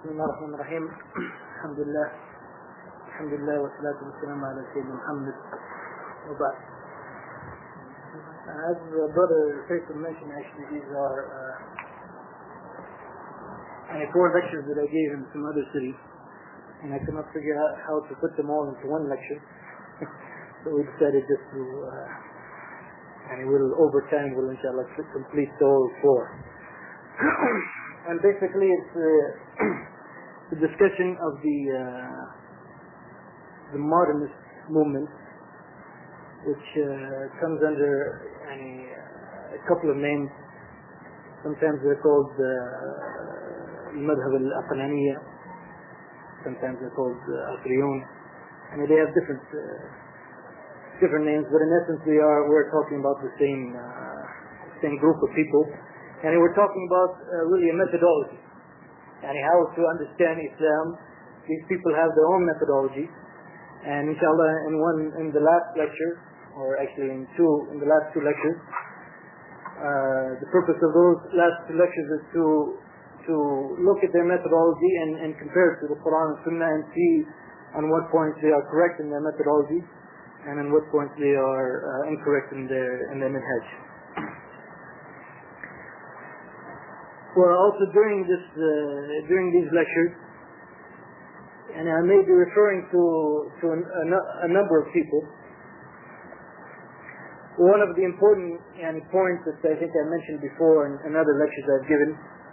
بسم الله الرحمن الرحيم. الحمد لله والصلاة والسلام على سيدنا محمد وبعد. As Brother Faisal mentioned, actually these are 4 lectures that I gave in some other cities, and I could not figure out how to put them all into one lecture. So we decided just to, over time we'll inshallah complete all 4. And basically it's the discussion of the modernist movement, which comes under a couple of names. Sometimes they're called Madhab al-Aqlaniyya, sometimes they're called Aqliyun. They have different names, but in essence we're talking about the same group of people, and we're talking about really a methodology and how to understand Islam. These people have their own methodology, and inshallah in the last lecture, or actually in the last 2 lectures, the purpose of those last 2 lectures is to look at their methodology and compare it to the Quran and Sunnah and see on what points they are correct in their methodology and on what points they are incorrect in their minhaj. Well, also during these lectures, and I may be referring to a number of people. One of the important points that I think I mentioned before in other lectures I've given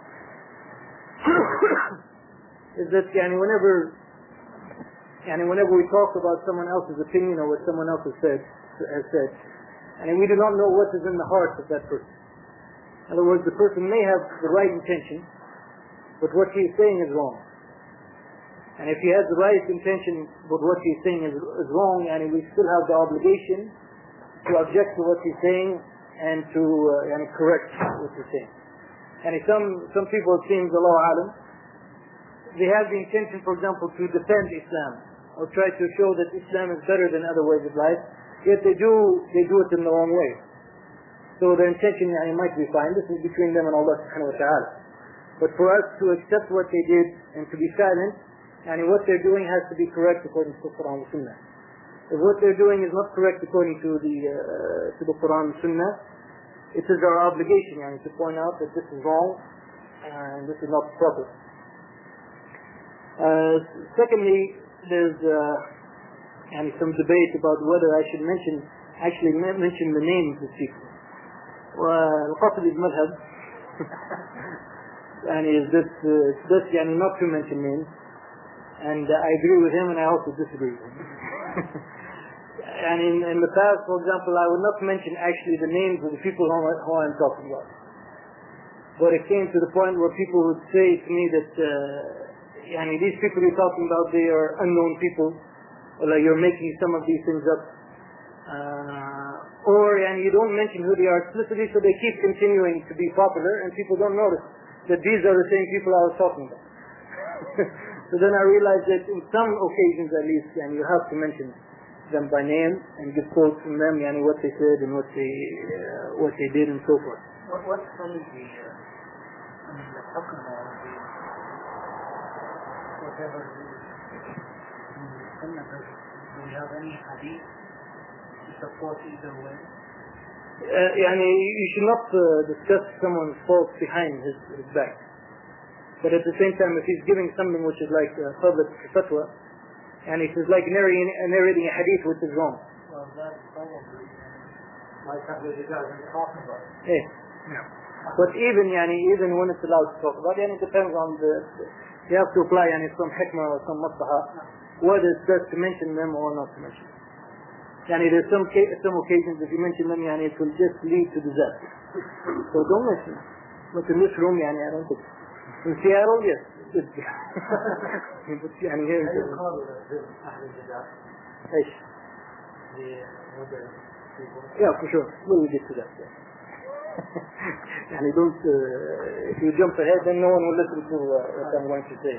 is that whenever we talk about someone else's opinion or what someone else has said, and we do not know what is in the heart of that person. In other words, the person may have the right intention, but what he is saying is wrong. And if he has the right intention, but what he is saying is wrong, and we still have the obligation to object to what he's saying and to correct what he's saying. And some people, it seems, Allahu Alam, they have the intention, for example, to defend Islam or try to show that Islam is better than other ways of life, yet they do it in the wrong way. So their intention might be fine. This is between them and Allah subhanahu wa ta'ala. But for us to accept what they did and to be silent, what they're doing has to be correct according to the Quran and Sunnah. If what they're doing is not correct according to the Quran and Sunnah, it is our obligation to point out that this is wrong and this is not proper. Secondly, there's some debate about whether I should mention the names of people. Al-Qasadi's madhab is this not to mention names, and I agree with him and I also disagree with him. And in the past, for example, I would not mention actually the names of the people who I'm talking about. But it came to the point where people would say to me that these people you're talking about, they are unknown people, or like you're making some of these things up. Or you don't mention who they are explicitly, so they keep continuing to be popular, and people don't notice that these are the same people I was talking about. So then I realized that in some occasions at least, you have to mention them by name and give quotes from them, what they said and what they did and so forth. What's really the hukm or whatever do we have any hadith to support either way? You should not discuss someone's faults behind his back. But at the same time, if he's giving something which is like public fatwa, and it is like narrating a hadith which is wrong. Well, that's probably like the guys are talking about. Yeah. But even when it's allowed to talk about, it depends on you have to apply some hikmah or some maslaha, whether it's best to mention them or not to mention them. There's some occasions if you mention them, it will just lead to disaster. So don't mention them. But in this room, I don't think. In Seattle, yes. But here in yeah, for sure. We'll get to that. Don't. If you jump ahead, then no one will listen to what I'm going to say.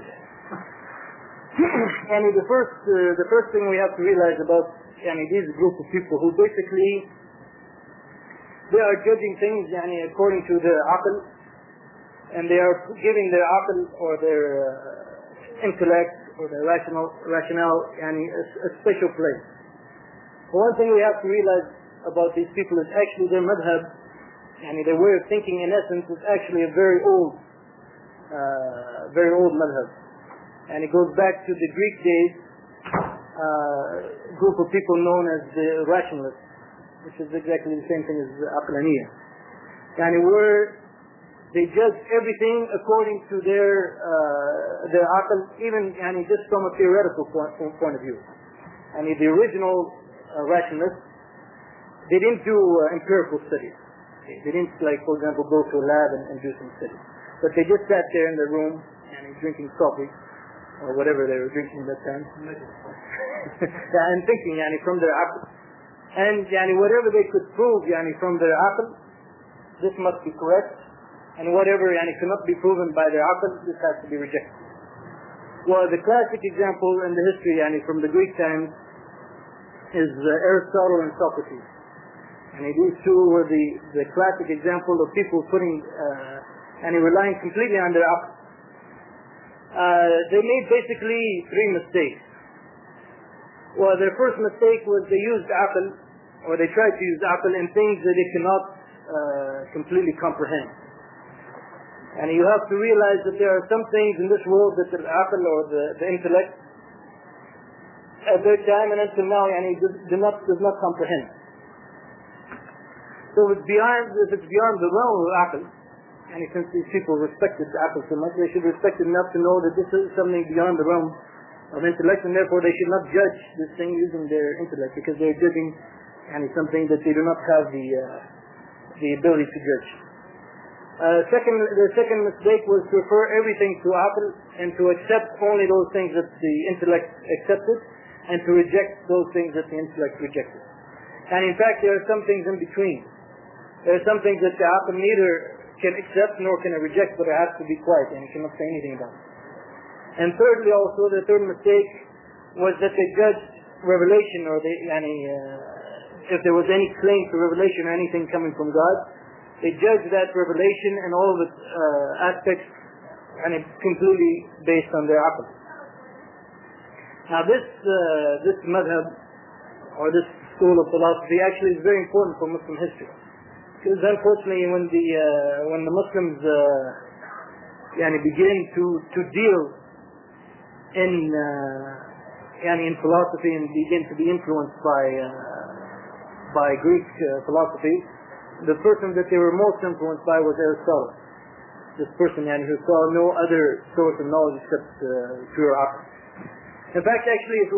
The first thing we have to realize about this group of people who basically they are judging things according to their aql, and they are giving their aql or intellect or the rationale a special place. But one thing we have to realize about these people is actually their madhab, their way of thinking in essence is actually a very old madhab. And it goes back to the Greek days, group of people known as the rationalists, which is exactly the same thing as the aqlaniyah. Where they judge everything according to their aql, even just from a theoretical point of view. The original rationalists, they didn't do empirical studies. They didn't, like, for example, go to a lab and do some studies. But they just sat there in their room drinking coffee or whatever they were drinking at that time. And thinking from their aql. And whatever they could prove from their aql, this must be correct. And whatever cannot be proven by their aql, this has to be rejected. Well, the classic example in the history from the Greek times is Aristotle and Socrates. These two were the classic example of people putting relying completely on their aql. They made basically three mistakes. Well, their first mistake was they used aql, or they tried to use aql in things that they cannot completely comprehend. You have to realize that there are some things in this world that the aql or the intellect at their time and until now does not comprehend. So if it's beyond the realm of aql, since these people respected the aql so much, they should respect it enough to know that this is something beyond the realm of intellect, and therefore they should not judge this thing using their intellect, because they're judging something that they do not have the ability to judge. The second mistake was to refer everything to aql and to accept only those things that the intellect accepted, and to reject those things that the intellect rejected. And in fact, there are some things in between. There are some things that the aql neither can accept nor can it reject, but it has to be quiet and it cannot say anything about it. And thirdly, also, the third mistake was that they judged revelation, or if there was any claim to revelation or anything coming from God, they judged that revelation and all of its aspects completely based on their aql. Now this madhab, or this school of philosophy, actually is very important for Muslim history. Because unfortunately, when the Muslims begin to deal in philosophy and begin to be influenced by Greek philosophy, the person that they were most influenced by was Aristotle. This person who saw no other source of knowledge except pure aql. In fact, actually, if we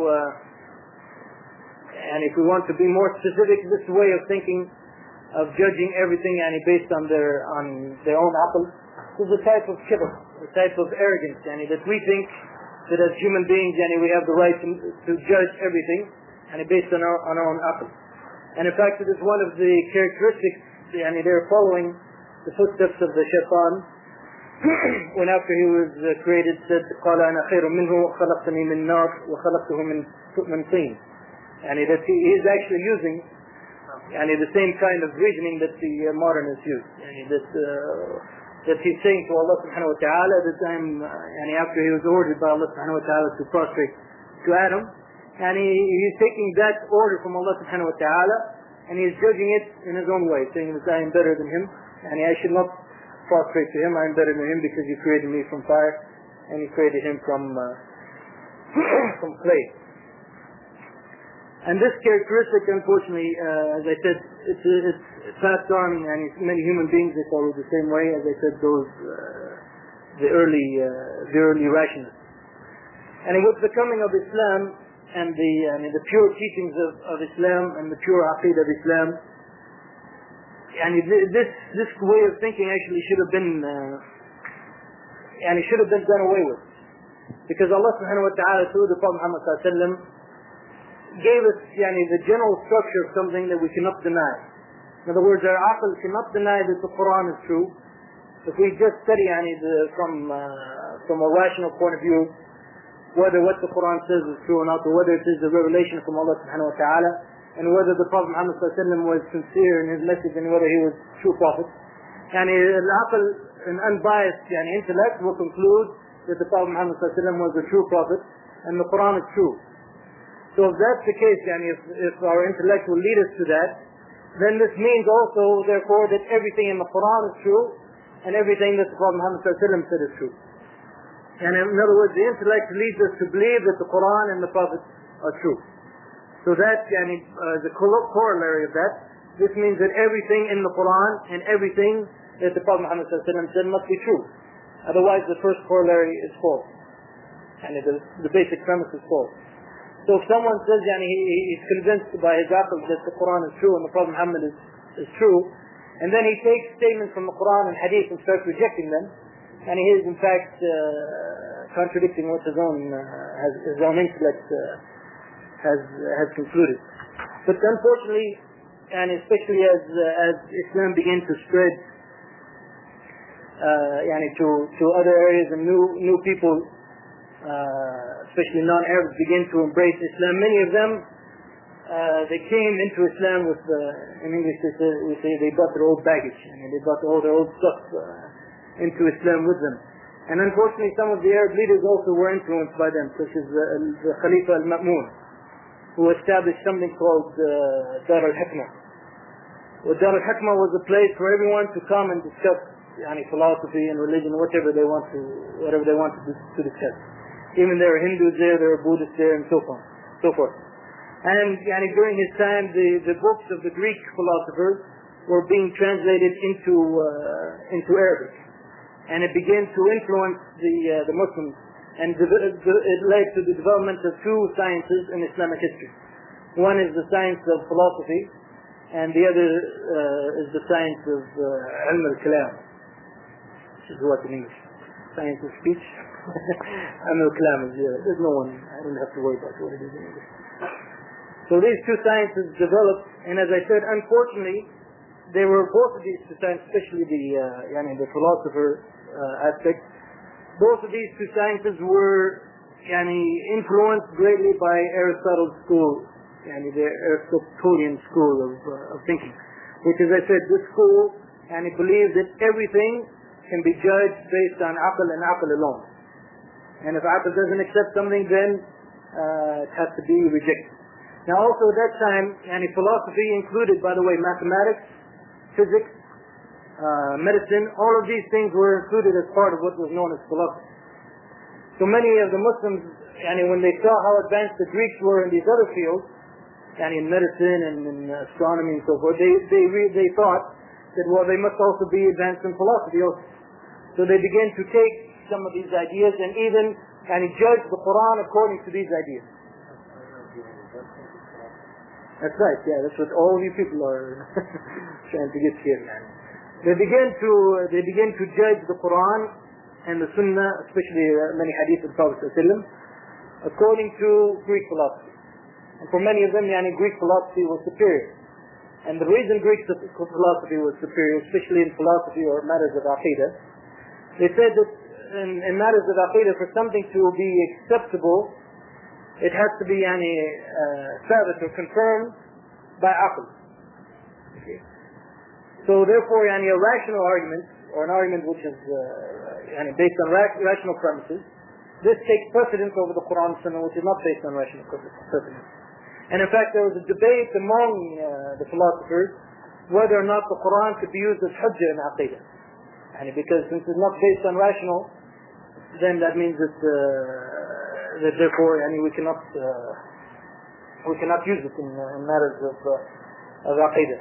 want to be more specific, this way of thinking, of judging everything based on their own aql, is a type of kibr, a type of arrogance, that we think that as human beings, we have the right to judge everything, based on our own aql. And in fact, it is one of the characteristics, they're following the footsteps of the shaitan, when after he was created said, قال أنا خير منه خلقتني من نار وخلقته من طين. That he is actually using the same kind of reasoning that the modernists use. That he's saying to Allah subhanahu wa ta'ala that after he was ordered by Allah subhanahu wa ta'ala to prostrate to Adam, he's taking that order from Allah subhanahu wa ta'ala and he's judging it in his own way, saying that I am better than him, I should not prostrate to him, I am better than him because you created me from fire and you created him from clay. And this characteristic, unfortunately, as I said, it's passed on, and many human beings, they follow the same way, as I said, the early rationalists. And with the coming of Islam and the pure teachings of Islam and the pure aqeedah of Islam, this way of thinking actually should have been done away with, because Allah subhanahu wa ta'ala through the Prophet Muhammad sallallahu alaihi wasallam gave us the general structure of something that we cannot deny. In other words, our aql cannot deny that the Quran is true. If we just study from a rational point of view, whether what the Quran says is true or not, or whether it is a revelation from Allah subhanahu wa ta'ala, and whether the Prophet Muhammad sallallahu alaihi wasallam was sincere in his message, and whether he was true prophet, al-aql, an unbiased intellect will conclude that the Prophet Muhammad was a true prophet and the Quran is true. So if that's the case, if our intellect will lead us to that, then this means also, therefore, that everything in the Quran is true and everything that the Prophet Muhammad said is true. And in other words, the intellect leads us to believe that the Quran and the Prophet are true. So that the corollary of that, this means that everything in the Quran and everything that the Prophet Muhammad said must be true. Otherwise, the first corollary is false. And the basic premise is false. So if someone says he's convinced by his aql that the Quran is true and the Prophet Muhammad is true, and then he takes statements from the Quran and Hadith and starts rejecting them, and he is in fact contradicting what his own intellect has concluded. But unfortunately, and especially as Islam began to spread to other areas and new people, especially non-Arabs, begin to embrace Islam. Many of them, they came into Islam with, in English we say they brought their old baggage. They brought all their old stuff into Islam with them. And unfortunately, some of the Arab leaders also were influenced by them, such as the Khalifa al-Ma'mun, who established something called Dar al-Hikmah. Well, Dar al-Hikmah was a place for everyone to come and discuss philosophy and religion, whatever they want to discuss. Even there are Hindus there are Buddhists there, and so forth. And during his time, the books of the Greek philosophers were being translated into Arabic, and it began to influence the Muslims, and it led to the development of two sciences in Islamic history. One is the science of philosophy, and the other is the science of ilm al-kalam, which is what in English? Science of speech. Ilm al-kalam is, there's no one, I don't have to worry about what it is in English. So these two sciences developed, and as I said, unfortunately, they were both of these two sciences, especially the philosopher aspect, both of these two sciences were influenced greatly by Aristotle's school, the Aristotelian school of thinking, which, as I said, this school believes that everything can be judged based on aql and aql alone. And if aql doesn't accept something, then it has to be rejected. Now also at that time, philosophy included, by the way, mathematics, physics, medicine. All of these things were included as part of what was known as philosophy. So many of the Muslims, when they saw how advanced the Greeks were in these other fields, in medicine and in astronomy and so forth, they thought that, well, they must also be advanced in philosophy also. So they began to take some of these ideas and even judge the Quran according to these ideas. That's right, that's what all you people are trying to get here, man. They begin to judge the Quran and the Sunnah, especially many hadith of the Prophet ﷺ, according to Greek philosophy. And for many of them, Greek philosophy was superior. And the reason Greek philosophy was superior, especially in philosophy or matters of aqidah, they said that in matters of aqidah, for something to be acceptable, it has to be sabit or confirmed by aql. Okay. So therefore, a rational argument, or an argument which is based on rational premises, this takes precedence over the Quran and Sunnah, which is not based on rational precedence. And in fact, there was a debate among the philosophers whether or not the Quran could be used as hujjah in aqidah. Because since it's not based on rational, then that means that therefore we cannot use it in matters of aqidah.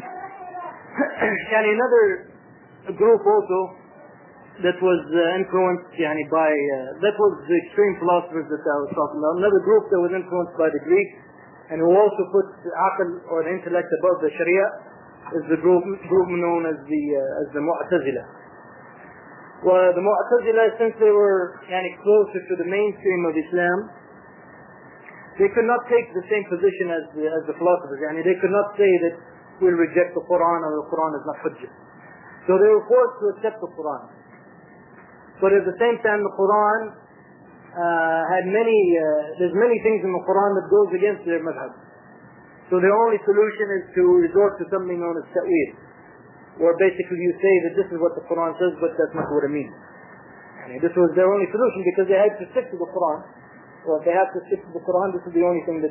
Another group also that was influenced by that was the extreme philosophers that I was talking about. Another group that was influenced by the Greeks and who also put the aql or the intellect above the sharia is the group known as the Mu'tazila. Well, the Mu'tazila, since they were closer to the mainstream of Islam, they could not take the same position as the philosophers. They could not say that we'll reject the Quran or the Quran is not hujjah. So they were forced to accept the Quran. But at the same time, the Quran there's many things in the Quran that goes against their madhab. So the only solution is to resort to something known as ta'wil, where basically you say that this is what the Quran says, but that's not what it means. This was their only solution because they had to stick to the Quran. So if they had to stick to the Quran, this is the only thing that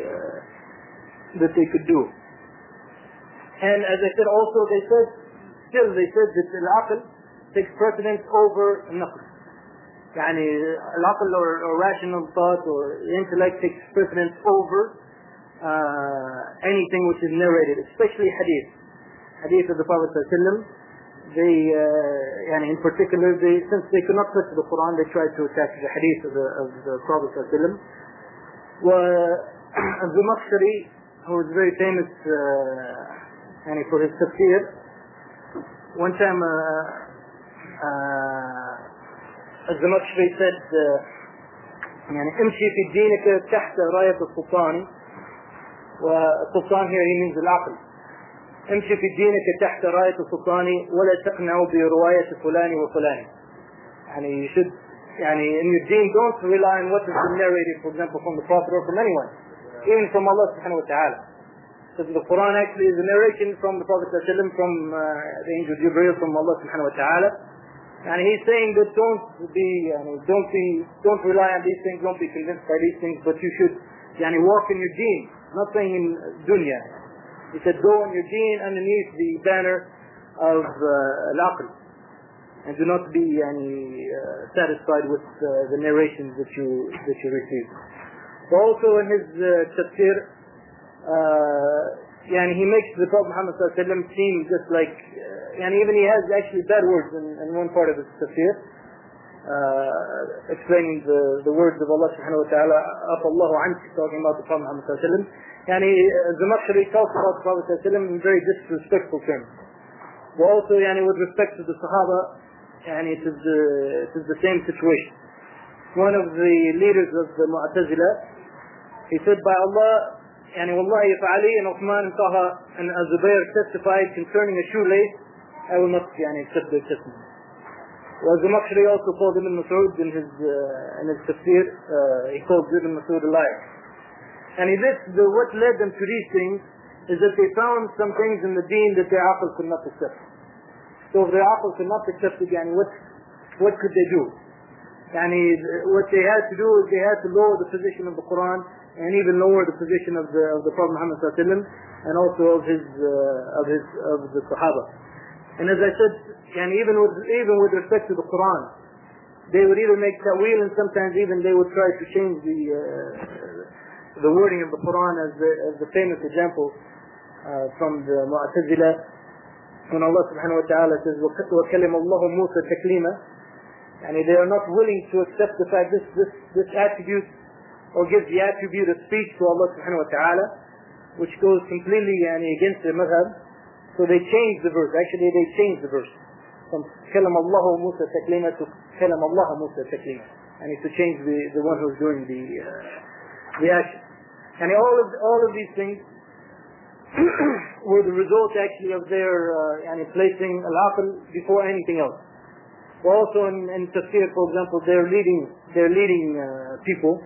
they could do. And as I said, also they said that al-aql takes precedence over al-naql. Al-aql or rational thought or intellect takes precedence over anything which is narrated, especially hadith of the Prophet ﷺ. They, in particular, since they could not touch the Quran, they tried to attack the hadith of the Prophet ﷺ. Zamakhshari, who was very famous for his tafsir, one time Zamakhshari said, امشي في دينك تحت راية السلطان. والسلطان here he means العقل. امشي في دينك تحت راية السلطان ولا تقنع برواية فلان وفلان. You should, in your deen, don't rely on what has been narrated, for example, from the Prophet or from anyone, even from Allah subhanahu wa ta'ala. Because the Quran actually is a narration from the Prophet ﷺ, from the angel Jibreel, from Allah subhanahu wa ta'ala. And he's saying that don't rely on these things, don't be convinced by these things, but you should walk in your deen, not saying in dunya. He said, go on your deen underneath the banner of al-aql, and do not be satisfied with the narrations that you receive. So also in his tafsir, he makes the Prophet Muhammad ﷺ seem just like, even he has actually bad words in one part of his tafsir, explaining the words of Allah subhanahu wa ta'ala, Allahu anki, talking about the Prophet Muhammad ﷺ. Zamakhshari talks about the Prophet ﷺ in very disrespectful terms. But also, with respect to the Sahaba, it is the same situation. One of the leaders of the Mu'tazila, he said, by Allah, wallahi, if Ali and Uthman and Taha and Zubayr testified concerning a shoelace, I will not accept their testimony. Well, Zamakhshari also called Ibn Mas'ud in his tafsir, he called Ibn Mas'ud a liar. What led them to these things is that they found some things in the deen that their aql could not accept. So if their aql could not accept it, what could they do? What they had to do is they had to lower the position of the Quran and even lower the position of the Prophet Muhammad ﷺ and also of the Sahaba. And as I said, even with respect to the Quran, they would either make ta'wil, and sometimes even they would try to change the wording of the Quran, as the famous example from the Mu'tazila, when Allah subhanahu wa ta'ala says, وَكَلِمَ اللَّهُ مُوسَى تَكْلِيمًا. They are not willing to accept the fact this attribute, or gives the attribute of speech to Allah subhanahu wa ta'ala, which goes completely against the madhab. So they changed the verse. Actually, they changed the verse from كَلَمَ اللَّهُ مُوسَى تَكْلِيمًا to كَلَمَ اللَّهَ مُوسَى تَكْلِيمًا. To change the one who's doing the action. All of these things were the result actually of their placing al-aql before anything else. Also in tafsir, for example, their leading people,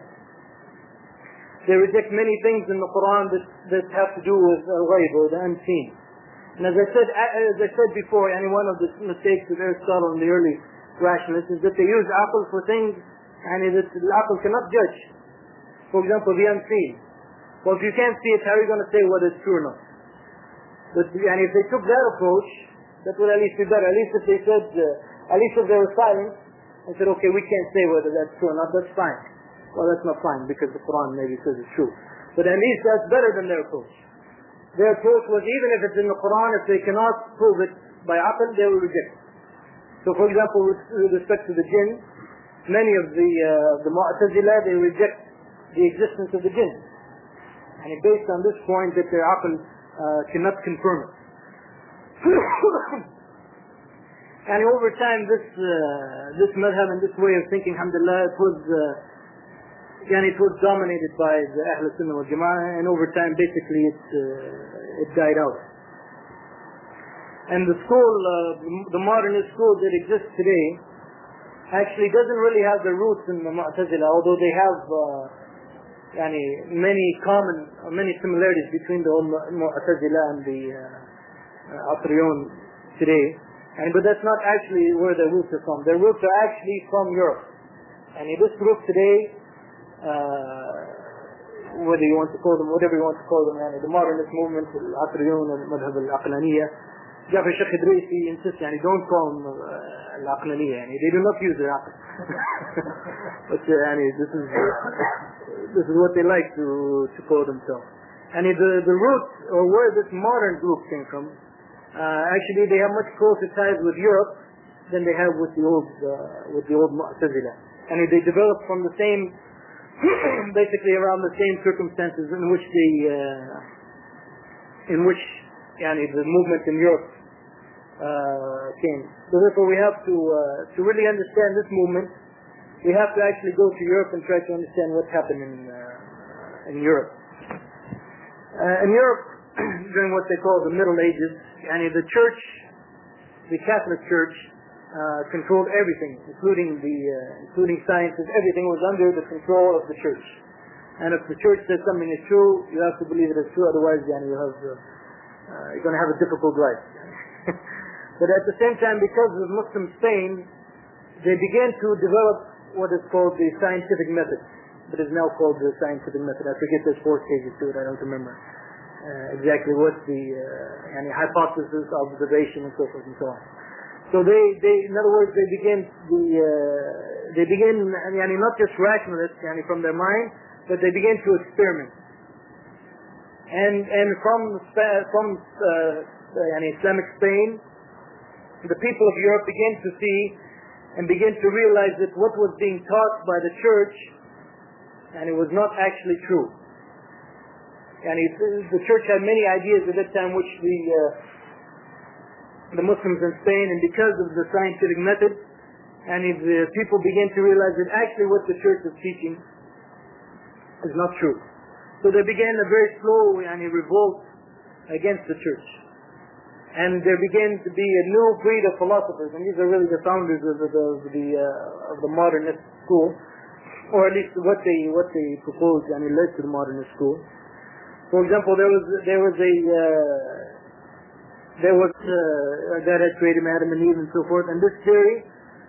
they reject many things in the Quran that have to do with al-ghayb, or the unseen. And as I said before, one of the mistakes of Aristotle and the early rationalists is that they use aql for things that al-aql cannot judge. For example, the unseen. Well, if you can't see it, how are you going to say whether it's true or not? But if they took that approach, that would at least be better. At least if they said, if they were silent and said, okay, we can't say whether that's true or not, that's fine. Well, that's not fine because the Quran maybe says it's true. But at least that's better than their approach. Their approach was, even if it's in the Quran, if they cannot prove it by aql, they will reject it. So for example, with respect to the jinn, many of the Mu'tazila, they reject the existence of the jinn. Based on this point that their aql cannot confirm it. Over time, this madhab and this way of thinking, alhamdulillah, it was dominated by the Ahl Sunnah wal Jama'ah, and over time, basically, it died out. And the school, the modernist school that exists today, actually doesn't really have their roots in the Mu'tazila, although they have many similarities between the Mu'tazila and the Atriyon today. But that's not actually where their roots are from. Their roots are actually from Europe. And this group today, whether you want to call them, whatever you want to call them, the modernist movement, al-Aqliyun, al-Madhab al-Aqlaniyya, Jafar Sheikh Idrisi insists, don't call them al-Aqlaniyya. They do not use their aql. But this is what they like to call themselves. The roots, or where this modern group came from, actually they have much closer ties with Europe than they have with the old Mu'tazila. They developed from the same, basically around the same circumstances in which the movement in Europe came. So therefore we have to really understand this movement, we have to actually go to Europe and try to understand what happened in Europe. In Europe, during what they call the Middle Ages, the church, the Catholic Church, controlled everything, including sciences. Everything was under the control of the church. And if the church says something is true, you have to believe it is true. Otherwise, you're going to have a difficult life. But at the same time, because of Muslim Spain, they began to develop what is called the scientific method. But it's now called the scientific method. I forget there's 4 stages to it. I don't remember exactly what the hypothesis, observation, and so forth and so on. So they in other words, they begin not just rationalists from their mind, but they begin to experiment. And from Islamic Spain, the people of Europe began to see and begin to realize that what was being taught by the church, it was not actually true. The church had many ideas at that time which the Muslims in Spain, and because of the scientific method, the people began to realize that actually what the church is teaching is not true. So they began a very slow revolt against the church. And there began to be a new breed of philosophers, and these are really the founders of the modernist school, or at least what they proposed led to the modernist school. For example, there was God had created Adam and Eve and so forth, and this theory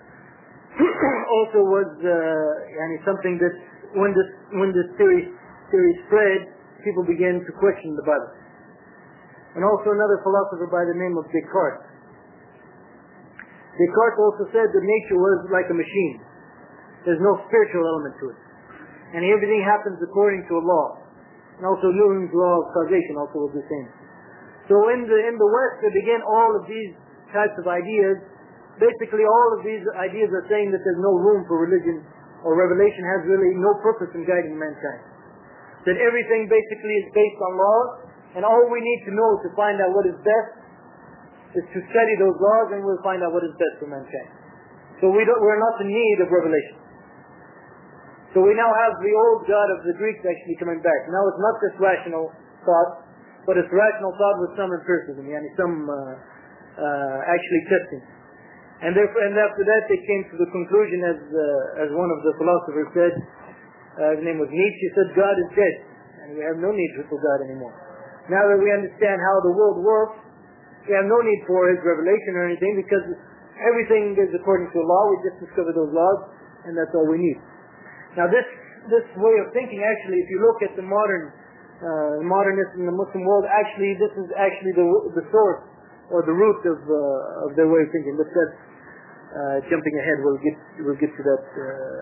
also was something that when this theory spread, people began to question the Bible. And also another philosopher by the name of Descartes. Descartes also said that nature was like a machine. There's no spiritual element to it, and everything happens according to a law. And also Newton's law of causation also was the same. So in the West, they began all of these types of ideas. Basically, all of these ideas are saying that there's no room for religion, or revelation has really no purpose in guiding mankind. That everything basically is based on laws, and all we need to know to find out what is best is to study those laws, and we'll find out what is best for mankind. So we're not in need of revelation. So we now have the old God of the Greeks actually coming back. Now it's not just rational thought, but it's rational thought with some empiricism, some actually testing. And after that they came to the conclusion, as one of the philosophers said, his name was Nietzsche, he said, God is dead, and we have no need for God anymore. Now that we understand how the world works, we have no need for his revelation or anything, because everything is according to law. We just discover those laws, and that's all we need. Now this way of thinking, actually, if you look at the modernists in the Muslim world, actually this is actually the source or the root of their way of thinking. But that's jumping ahead. We'll get to that.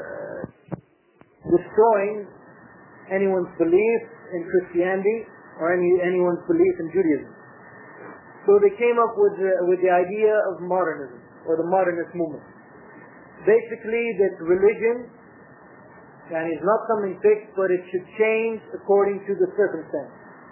Destroying anyone's belief in Christianity or anyone's belief in Judaism. So they came up with the idea of modernism, or the modernist movement. Basically, that religion is not something fixed, but it should change according to the circumstance.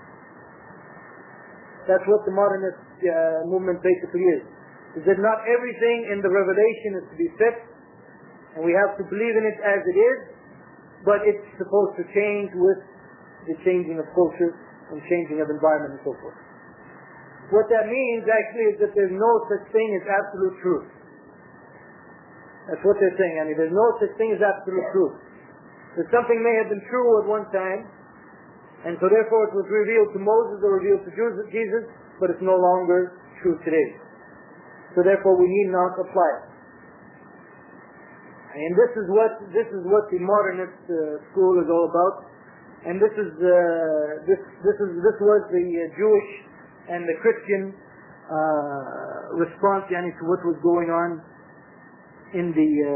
That's what the modernist movement basically is. Is that not everything in the revelation is to be fixed, and we have to believe in it as it is, but it's supposed to change with the changing of culture and changing of environment and so forth. What that means actually is that there's no such thing as absolute truth. That's what they're saying. There's no such thing as absolute truth. That something may have been true at one time, and so therefore it was revealed to Moses or revealed to Jesus, but it's no longer true today. so therefore we need not apply it. And this is what the modernist school is all about. And this was the Jewish and the Christian response to what was going on in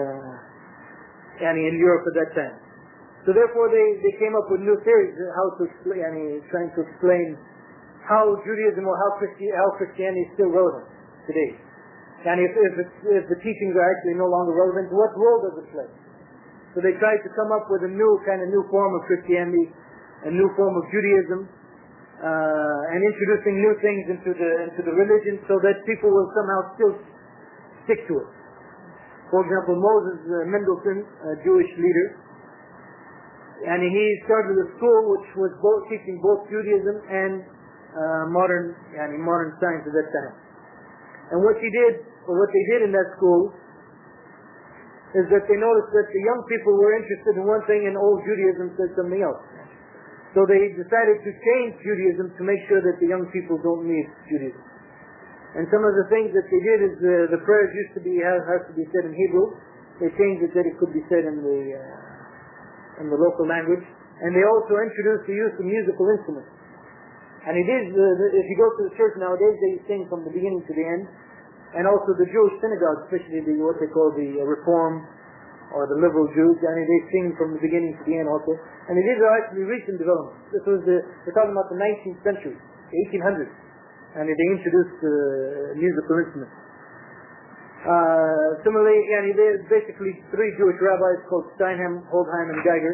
Europe at that time. So therefore they came up with new theories how to explain, trying to explain how Judaism or how Christianity is still relevant today. And if the teachings are actually no longer relevant, what role does it play? So they tried to come up with a new form of Christianity, a new form of Judaism, and introducing new things into the religion so that people will somehow still stick to it. For example, Moses Mendelssohn, a Jewish leader, and he started a school which was teaching both Judaism and modern science at that time. And what they did in that school is that they noticed that the young people were interested in one thing and old Judaism said something else. So they decided to change Judaism to make sure that the young people don't need Judaism. And some of the things that they did is the prayers used to be has to be said in Hebrew. They changed it that it could be said in the local language. And they also introduced the use of musical instruments. And it is, if you go to the church nowadays, they sing from the beginning to the end. And also the Jewish synagogues, especially what they call the Reform or the liberal Jews, they sing from the beginning to the end also. And these are actually recent developments. We're talking about the 19th century, the 1800s. And they introduced musical instruments. Similarly, there's basically three Jewish rabbis called Steinheim, Holdheim, and Geiger.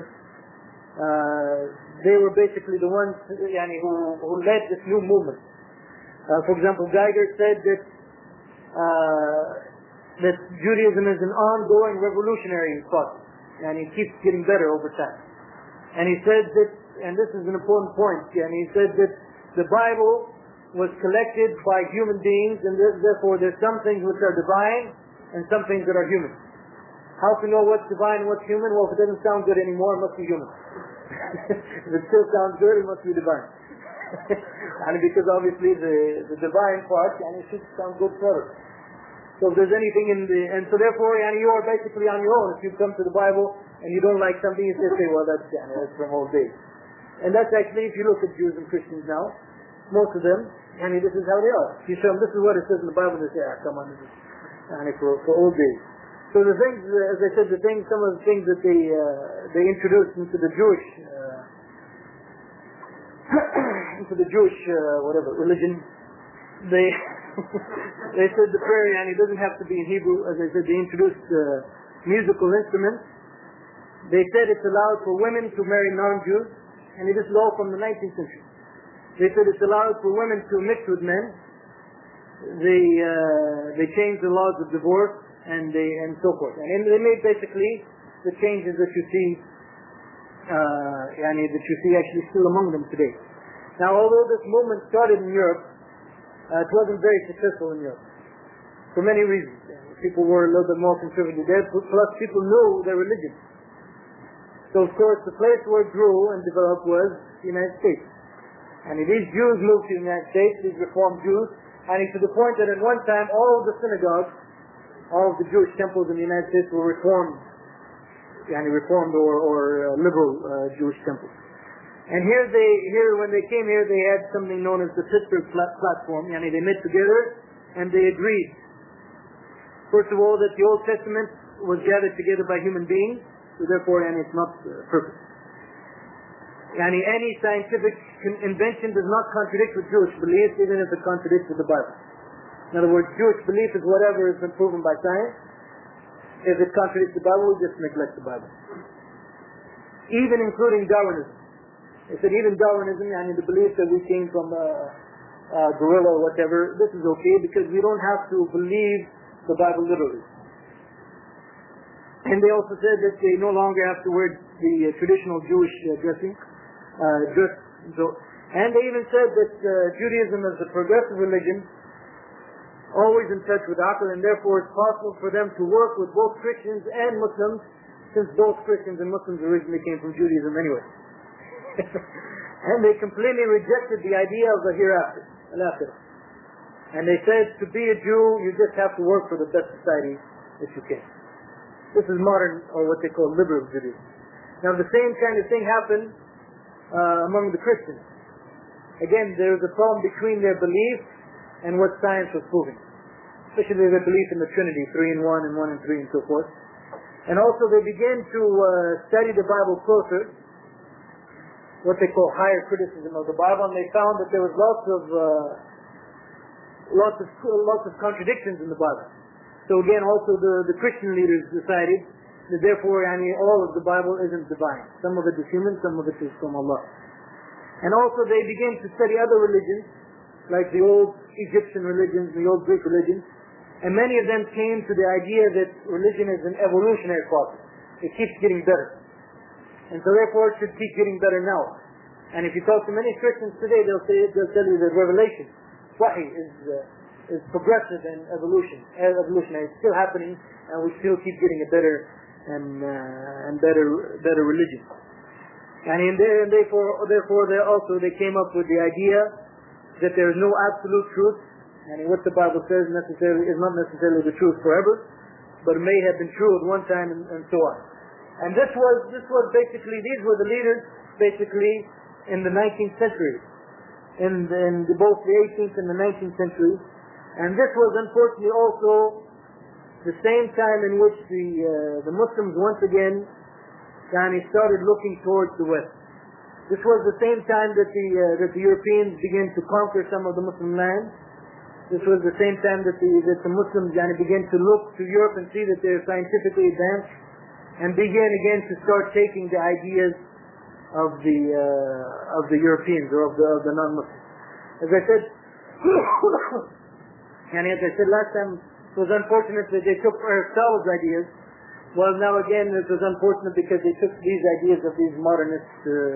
They were basically the ones who led this new movement. For example, Geiger said that Judaism is an ongoing revolutionary process, and it keeps getting better over time. And he said that, and this is an important point, and he said that the Bible was collected by human beings, and therefore there's some things which are divine and some things that are human. How to know what's divine and what's human? Well, if it doesn't sound good anymore, it must be human. If it still sounds good, it must be divine. And because obviously the divine part, it should sound good forever. So if there's anything and so therefore, you are basically on your own. If you come to the Bible and you don't like something, you say, well, that's from old days. And that's actually, if you look at Jews and Christians now, most of them, this is how they are. If you show them, this is what it says in the Bible, they say, come on, this is for old days. So the things, as I said, some of the things that they introduced into the Jewish religion, they said the prayer, it doesn't have to be in Hebrew. As I said, they introduced musical instruments. They said it's allowed for women to marry non-Jews, and it is law from the 19th century. They said it's allowed for women to mix with men. They changed the laws of divorce and so forth. And they made basically the changes that you see, that you see actually still among them today. Now, although this movement started in Europe, it wasn't very successful in Europe for many reasons. People were a little bit more conservative there, plus people knew their religion. So, of course, the place where it grew and developed was the United States. And these Jews moved to the United States, these Reformed Jews, and to the point that at one time all of the synagogues, all of the Jewish temples in the United States were reformed or liberal Jewish temples. And when they came here, they had something known as the Pittsburgh Platform. They met together and they agreed, first of all, that the Old Testament was gathered together by human beings, so therefore, it's not perfect. Any scientific invention does not contradict with Jewish beliefs, even if it contradicts with the Bible. In other words, Jewish belief is whatever has been proven by science. If it contradicts the Bible, we just neglect the Bible. Even including Darwinism. They said even Darwinism, the belief that we came from a gorilla or whatever, this is okay because we don't have to believe the Bible literally. And they also said that they no longer have to wear the traditional Jewish dressing. And they even said that Judaism is a progressive religion, always in touch with Aql, and therefore it's possible for them to work with both Christians and Muslims, since both Christians and Muslims originally came from Judaism anyway. And they completely rejected the idea of the hereafter, al-akhirah. And they said, to be a Jew, you just have to work for the best society that you can. This is modern, or what they call liberal Judaism. Now the same kind of thing happened among the Christians. Again, there was a problem between their belief and what science was proving. Especially their belief in the Trinity, 3 in 1 and 1 in 3 and so forth. And also they began to study the Bible closer, what they call higher criticism of the Bible, and they found that there was lots of contradictions in the Bible. So again, also the Christian leaders decided that therefore all of the Bible isn't divine. Some of it is human, some of it is from Allah. And also they began to study other religions, like the old Egyptian religions, the old Greek religions, and many of them came to the idea that religion is an evolutionary process. It keeps getting better. And so therefore it should keep getting better now. And if you talk to many Christians today, they'll tell you that revelation, Wahi, is progressive and evolutionary. It's still happening, and we still keep getting a better and better religion. And therefore they came up with the idea that there is no absolute truth, and what the Bible says is not necessarily the truth forever, but it may have been true at one time and so on. And this was basically, these were the leaders basically in the 19th century, in both the 18th and the 19th century. And this was unfortunately also the same time in which the Muslims once again started looking towards the West. This was the same time that the Europeans began to conquer some of the Muslim lands. This was the same time that the Muslims began to look to Europe and see that they're scientifically advanced, and began again to start taking the ideas of the Europeans or of the non-Muslims. As I said, last time, it was unfortunate that they took Aristotle's ideas. Well, now again, it was unfortunate because they took these ideas of these modernist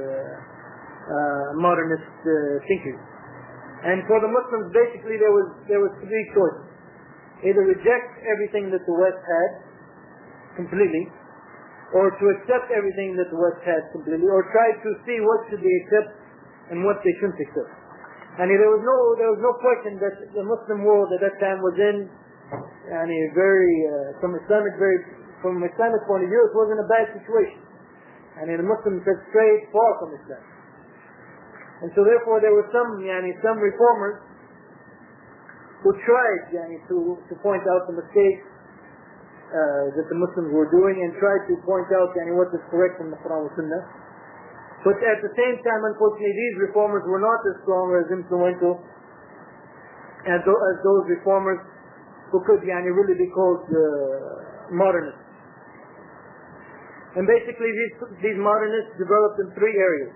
thinkers. And for the Muslims, basically, there was three choices: either reject everything that the West had completely, or to accept everything that the West had completely, or try to see what should they accept and what they shouldn't accept. And there was no question that the Muslim world at that time was in, from an Islamic point of view, it wasn't a bad situation. And the Muslims had strayed far from Islam. And so therefore there were some reformers who tried to point out the mistakes that the Muslims were doing, and tried to point out what is correct from the Quran and Sunnah. But at the same time, unfortunately, these reformers were not as strong or as influential as those reformers who could really be called modernists. And basically these modernists developed in three areas.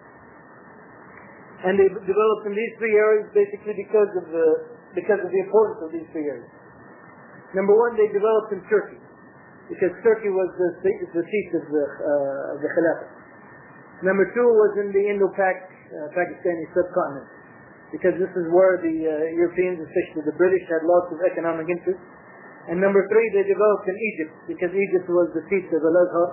And they developed in these three areas basically because of the importance of these three areas. Number one, they developed in Turkey, because Turkey was the seat of the Khilafah. Number two was in the Indo-Pakistani subcontinent, because this is where the Europeans, especially the British, had lots of economic interest. And number three, they developed in Egypt, because Egypt was the seat of Al-Azhar,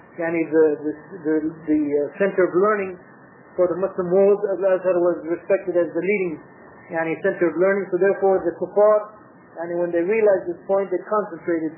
the center of learning for the Muslim world. Al-Azhar was respected as the leading center of learning. So therefore the Kuffar, when they realized this point, they concentrated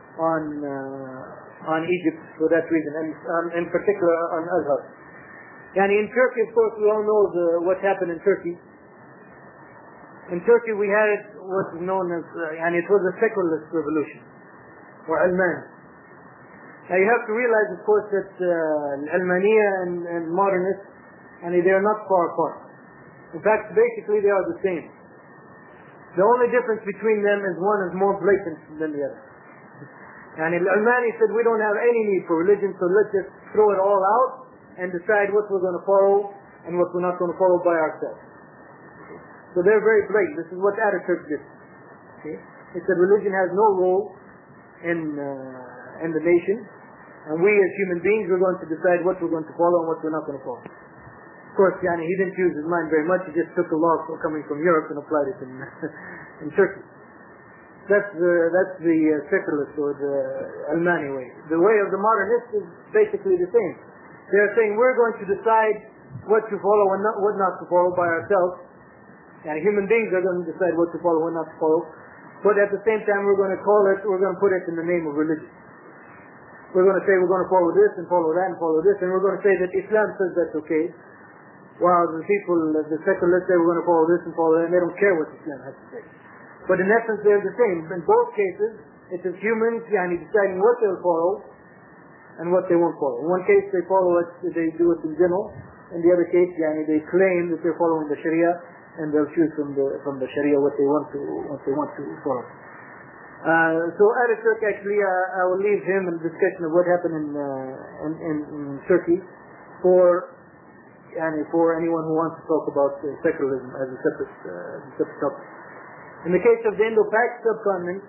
on Egypt for that reason, and in particular on Azhar. In Turkey, of course, we all know what happened in Turkey. In Turkey we had what is known as, it was a secularist revolution, or Almani. Now you have to realize, of course, that Almaniya and modernists, they are not far apart. In fact, basically they are the same. The only difference between them is one is more blatant than the other. And Al-Almani said, we don't have any need for religion, so let's just throw it all out and decide what we're going to follow and what we're not going to follow by ourselves. So they're very blatant. This is what Ataturk did. Okay? He said religion has no role in the nation, and we as human beings, we're going to decide what we're going to follow and what we're not going to follow. Of course, he didn't use his mind very much. He just took a law coming from Europe and applied it in Turkey. That's the secularist or the Almani way. The way of the modernist is basically the same. They're saying we're going to decide what to follow and what not to follow by ourselves. human beings are going to decide what to follow and not to follow. But at the same time, we're going to put it in the name of religion. We're going to say we're going to follow this and follow that and follow this, and we're going to say that Islam says that's okay, while the secularists say we're going to follow this and follow that, and they don't care what Islam has to say. But in essence, they're the same. In both cases, it is humans deciding what they'll follow and what they won't follow. In one case, they follow it, they do it in general. In the other case, they claim that they're following the Sharia, and they'll choose from the Sharia what they want to follow. So Ataturk, actually, I will leave him in discussion of what happened in Turkey for anyone who wants to talk about secularism as a separate topic. In the case of the Indo-Pak subcontinent,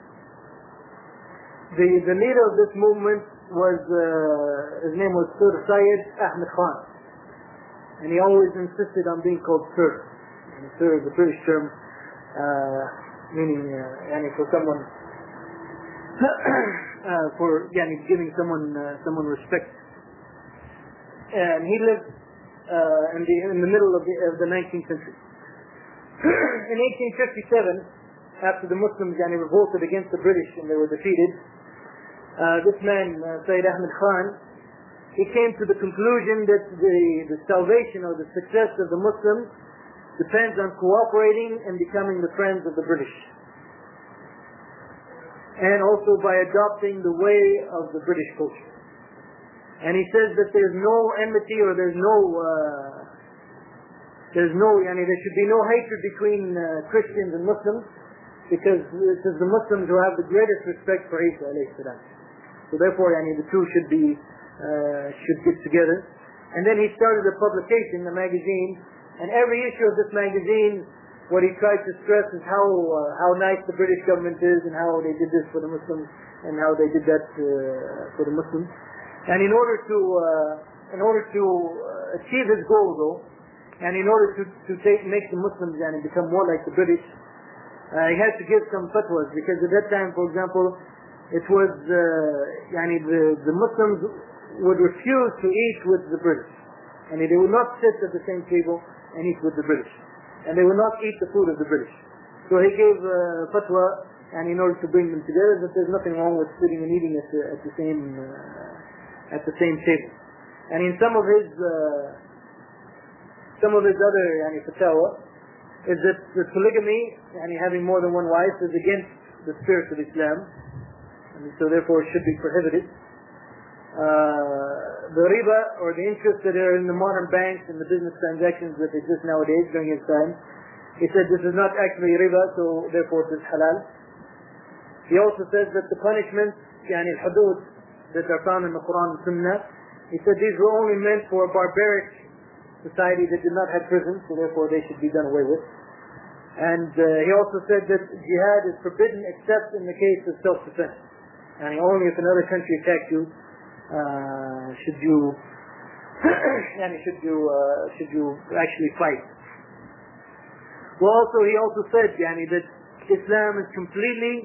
the leader of this movement was his name was Sir Syed Ahmed Khan, and he always insisted on being called Sir. And Sir is a British term, meaning for someone for giving someone respect. And he lived in the middle of the 19th century. In 1857, after the Muslims revolted against the British and they were defeated, this man, Syed Ahmed Khan, he came to the conclusion that the salvation or the success of the Muslims depends on cooperating and becoming the friends of the British, and also by adopting the way of the British culture. And he says that there's no enmity or there should be no hatred between Christians and Muslims, because it is the Muslims who have the greatest respect for Isa alayhi salam. So therefore, the two should get together. And then he started a publication, a magazine, and every issue of this magazine, what he tried to stress is how nice the British government is, and how they did this for the Muslims, and how they did that for the Muslims. And in order to achieve his goal, though, and in order to make the Muslims become more like the British, he had to give some fatwas, because at that time, for example, it was the Muslims would refuse to eat with the British, and they would not sit at the same table and eat with the British, and they would not eat the food of the British. So he gave fatwa, and in order to bring them together, that there's nothing wrong with sitting and eating at the same table. And in some of his other fatwa is that the polygamy, having more than one wife, is against the spirit of Islam, and so therefore it should be prohibited. The riba, or the interest that are in the modern banks and the business transactions that exist nowadays during his time, he said this is not actually riba, so therefore it is halal. He also says that the punishments, al-hudud, that are found in the Quran and Sunnah, he said these were only meant for a barbaric society that did not have prisons, so therefore they should be done away with. And he also said that jihad is forbidden except in the case of self-defense, and only if another country attacks you should you actually fight. Well, also he also said that Islam is completely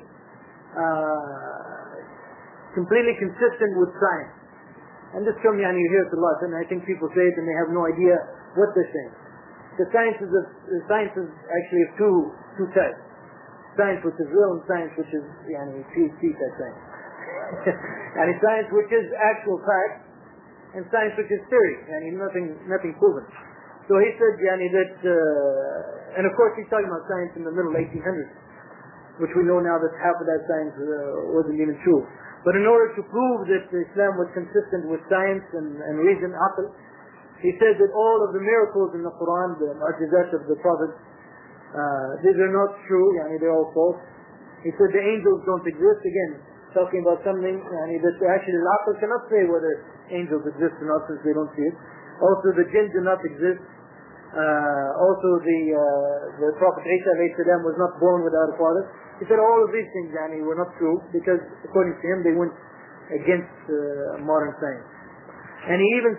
consistent with science. And this term, you hear it a lot, and I think people say it and they have no idea what they're saying. The science is actually of two types: science which is real, and science which is PhD type science. And science which is actual fact, and science which is theory, nothing proven. So he said that, and of course he's talking about science in the middle 1800s, which we know now that half of that science wasn't even true. But in order to prove that Islam was consistent with science and reason, aql, he said that all of the miracles in the Quran, the mu'jizat of the Prophet, these are not true, they're all false. He said the angels don't exist, again, talking about something that actually the aql cannot say whether angels exist or not, since they don't see it. Also the jinn do not exist. Also the Prophet Isa was not born without a father. He said all of these things were not true, because according to him they went against modern science. And he even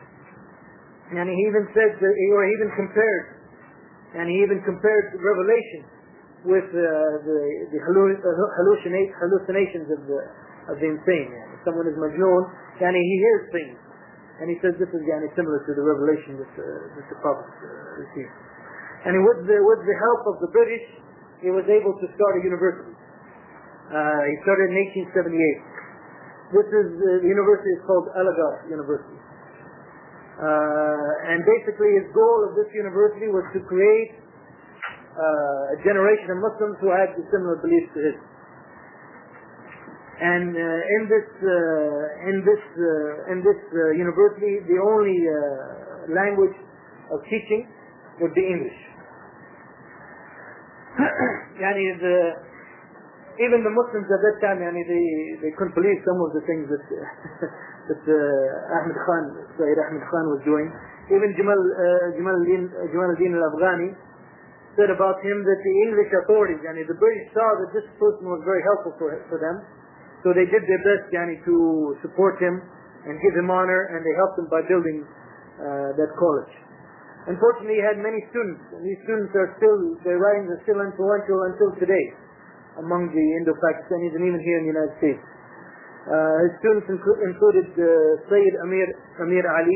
compared revelation with the hallucinations of the insane. If someone is majnoon, he hears things, and he says this is similar to the revelation that the Prophet received. And with the help of the British, he was able to start a university. He started in 1878. The university is called Al-Azhar University. And basically his goal of this university was to create a generation of Muslims who had similar beliefs to his. And in this university, the only language of teaching would be English. Even the Muslims at that time, they couldn't believe some of the things that Sayyid Ahmed Khan was doing. Even Jamal al-Din al-Afghani said about him that the English authorities, the British saw that this person was very helpful for them, so they did their best to support him and give him honor, and they helped him by building that college. Unfortunately, he had many students, and these students their writings are still influential until today among the Indo-Pakistanis and even here in the United States. His students included Sayyid Amir Ali,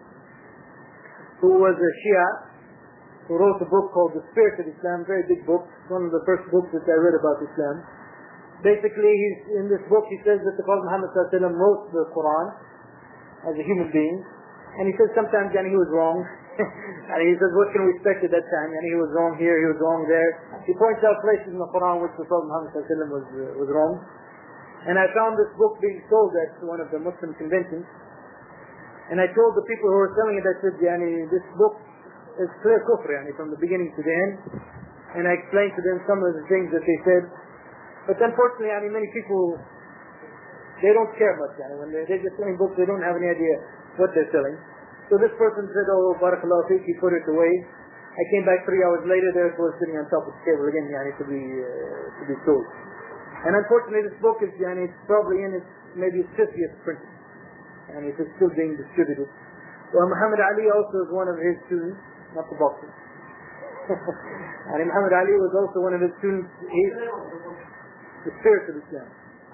who was a Shia, who wrote a book called The Spirit of Islam, very big book, one of the first books that I read about Islam. Basically, in this book he says that the Prophet Muhammad ﷺ wrote the Quran as a human being, and he says sometimes he was wrong. And he says, what can we expect at that time? And he was wrong here, he was wrong there. He points out places in the Quran which the Prophet Muhammad ﷺ was wrong. And I found this book being sold at one of the Muslim conventions. And I told the people who were selling it, I said, this book is clear kufr, from the beginning to the end. And I explained to them some of the things that they said. But unfortunately, many people, they don't care much. When they're just selling books, they don't have any idea what they're selling. So this person said, oh, barakallahu feek, he put it away. I came back 3 hours later, there it was sitting on top of the table again, to be sold. And unfortunately, this book is, it's probably in maybe its 50th printing. And it's still being distributed. Well, Muhammad Ali also is one of his students, not the boxer. And Muhammad Ali was also one of his students. He's the Spirit of Islam.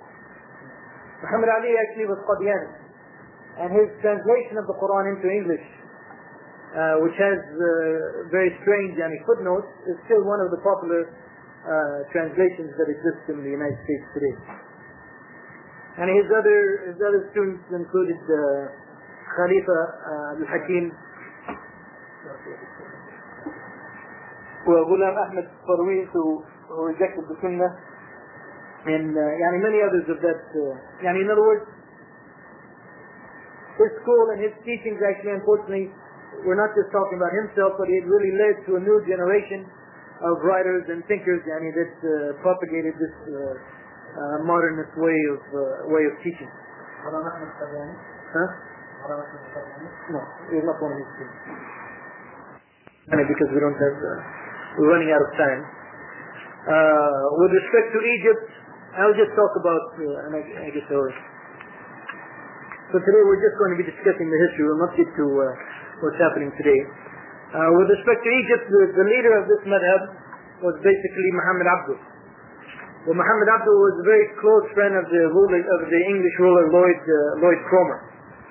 Muhammad Ali actually was Qadiani. And his translation of the Quran into English, which has very strange footnotes, is still one of the popular translations that exist in the United States today. And his other students included Khalifa al-Hakim, Ghulam Ahmed Farween, who rejected the Sunnah, and many others of that. In other words, his school and his teachings actually, unfortunately, were not just talking about himself, but it really led to a new generation of writers and thinkers that propagated this modernist way of teaching. Huh? No, he's not one of his students. Because we don't have, we're running out of time. With respect to Egypt, I'll just talk about, and I guess so today we're just going to be discussing the history. We'll not get to what's happening today. With respect to Egypt, the leader of this madhab was basically Muhammad Abduh. Well, Muhammad Abduh was a very close friend of the English ruler Lloyd Cromer.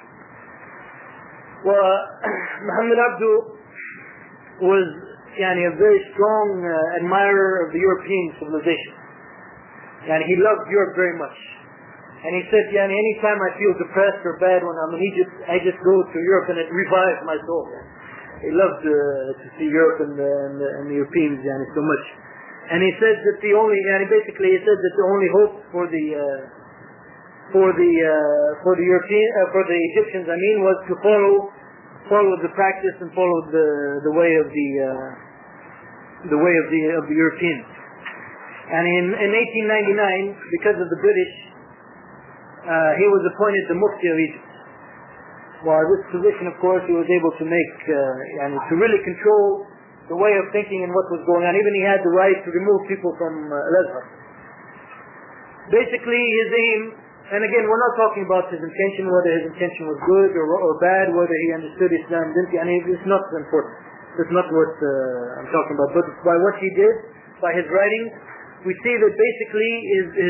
Well, Muhammad Abduh was a very strong admirer of the European civilization. And he loved Europe very much. And he said, any time I feel depressed or bad when I'm in Egypt, I just go to Europe and it revives my soul. He loved to see Europe and the Europeans so much. And he said that the only hope for the Egyptians, was to follow the practice and follow the way of the Europeans. And in 1899, because of the British, he was appointed the Mufti of Egypt. Well, this position, of course, he was able to make, to really control the way of thinking and what was going on. Even he had the right to remove people from Al-Azhar. Basically, his aim, and again, we're not talking about his intention, whether his intention was good or bad, whether he understood Islam, didn't he? It's not important. That's not what I'm talking about. But by what he did, by his writings, we see that basically his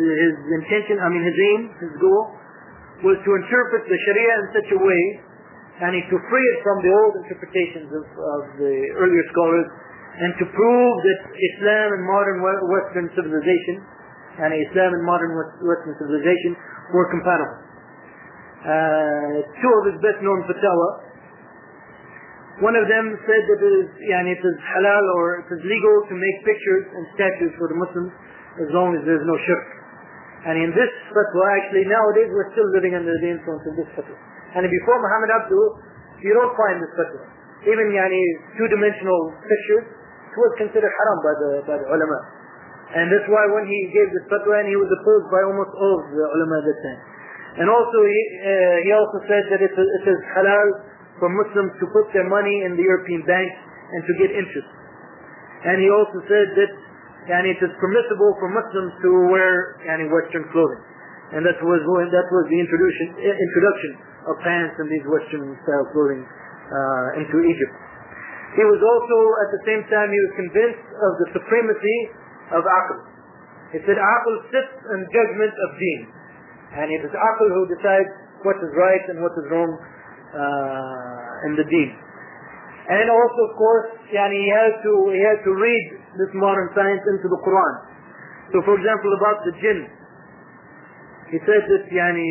intention, his aim, his goal, was to interpret the Sharia in such a way to free it from the old interpretations of the earlier scholars, and to prove that Islam and modern Western civilization, Islam and modern Western civilization were compatible. Two of his best known fatwa, one of them said that it is halal or it is legal to make pictures and statues for the Muslims as long as there is no shirk. And in this fatwa, actually nowadays we're still living under the influence of this fatwa. And before Muhammad Abduh, you don't find this fatwa. Even two-dimensional pictures, it was considered haram by the ulama. And that's why when he gave this fatwa, and he was opposed by almost all of the ulama at that time. And also he also said that it is halal for Muslims to put their money in the European banks and to get interest. And he also said that it is permissible for Muslims to wear Western clothing. And that was the introduction of pants and these Western style clothing into Egypt. He was also, at the same time, he was convinced of the supremacy of aql. He said aql sits in judgment of deen. And it is aql who decides what is right and what is wrong in the deen. And also, of course, he had to read this modern science into the Quran. So, for example, about the jinn, he said that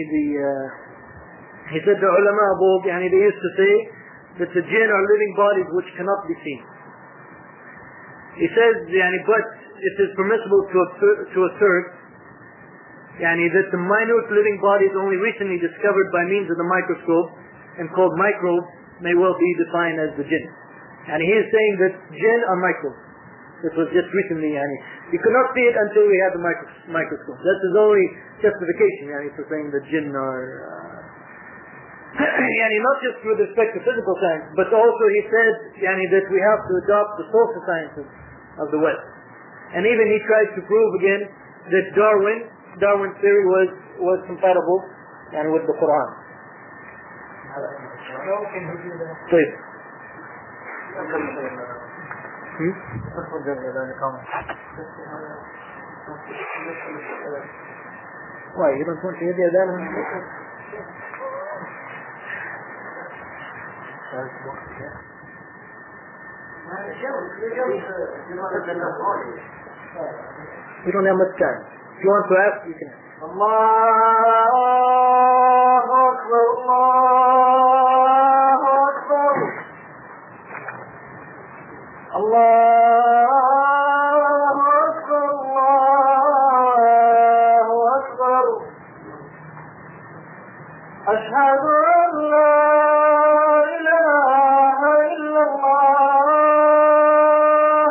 the ulama above, they used to say that the jinn are living bodies which cannot be seen. He says, but it is permissible to assert that the minute living bodies only recently discovered by means of the microscope and called microbes may well be defined as the jinn. And he is saying that jinn are microbes. This was just recently, you could not see it until we had the microscope. That's his only justification, for saying that jinn are, not just with respect to physical science, but also he said, that we have to adopt the social sciences of the West. And even he tried to prove again that Darwin's theory was compatible with the Quran. Please. Why, you don't want to hear the adhan? We don't have much time. If you want to ask, you can ask. Allahu Akbar, Allahu Akbar. Allahu Akbar, Allahu Akbar. Ashhadu an la ilaha illallah.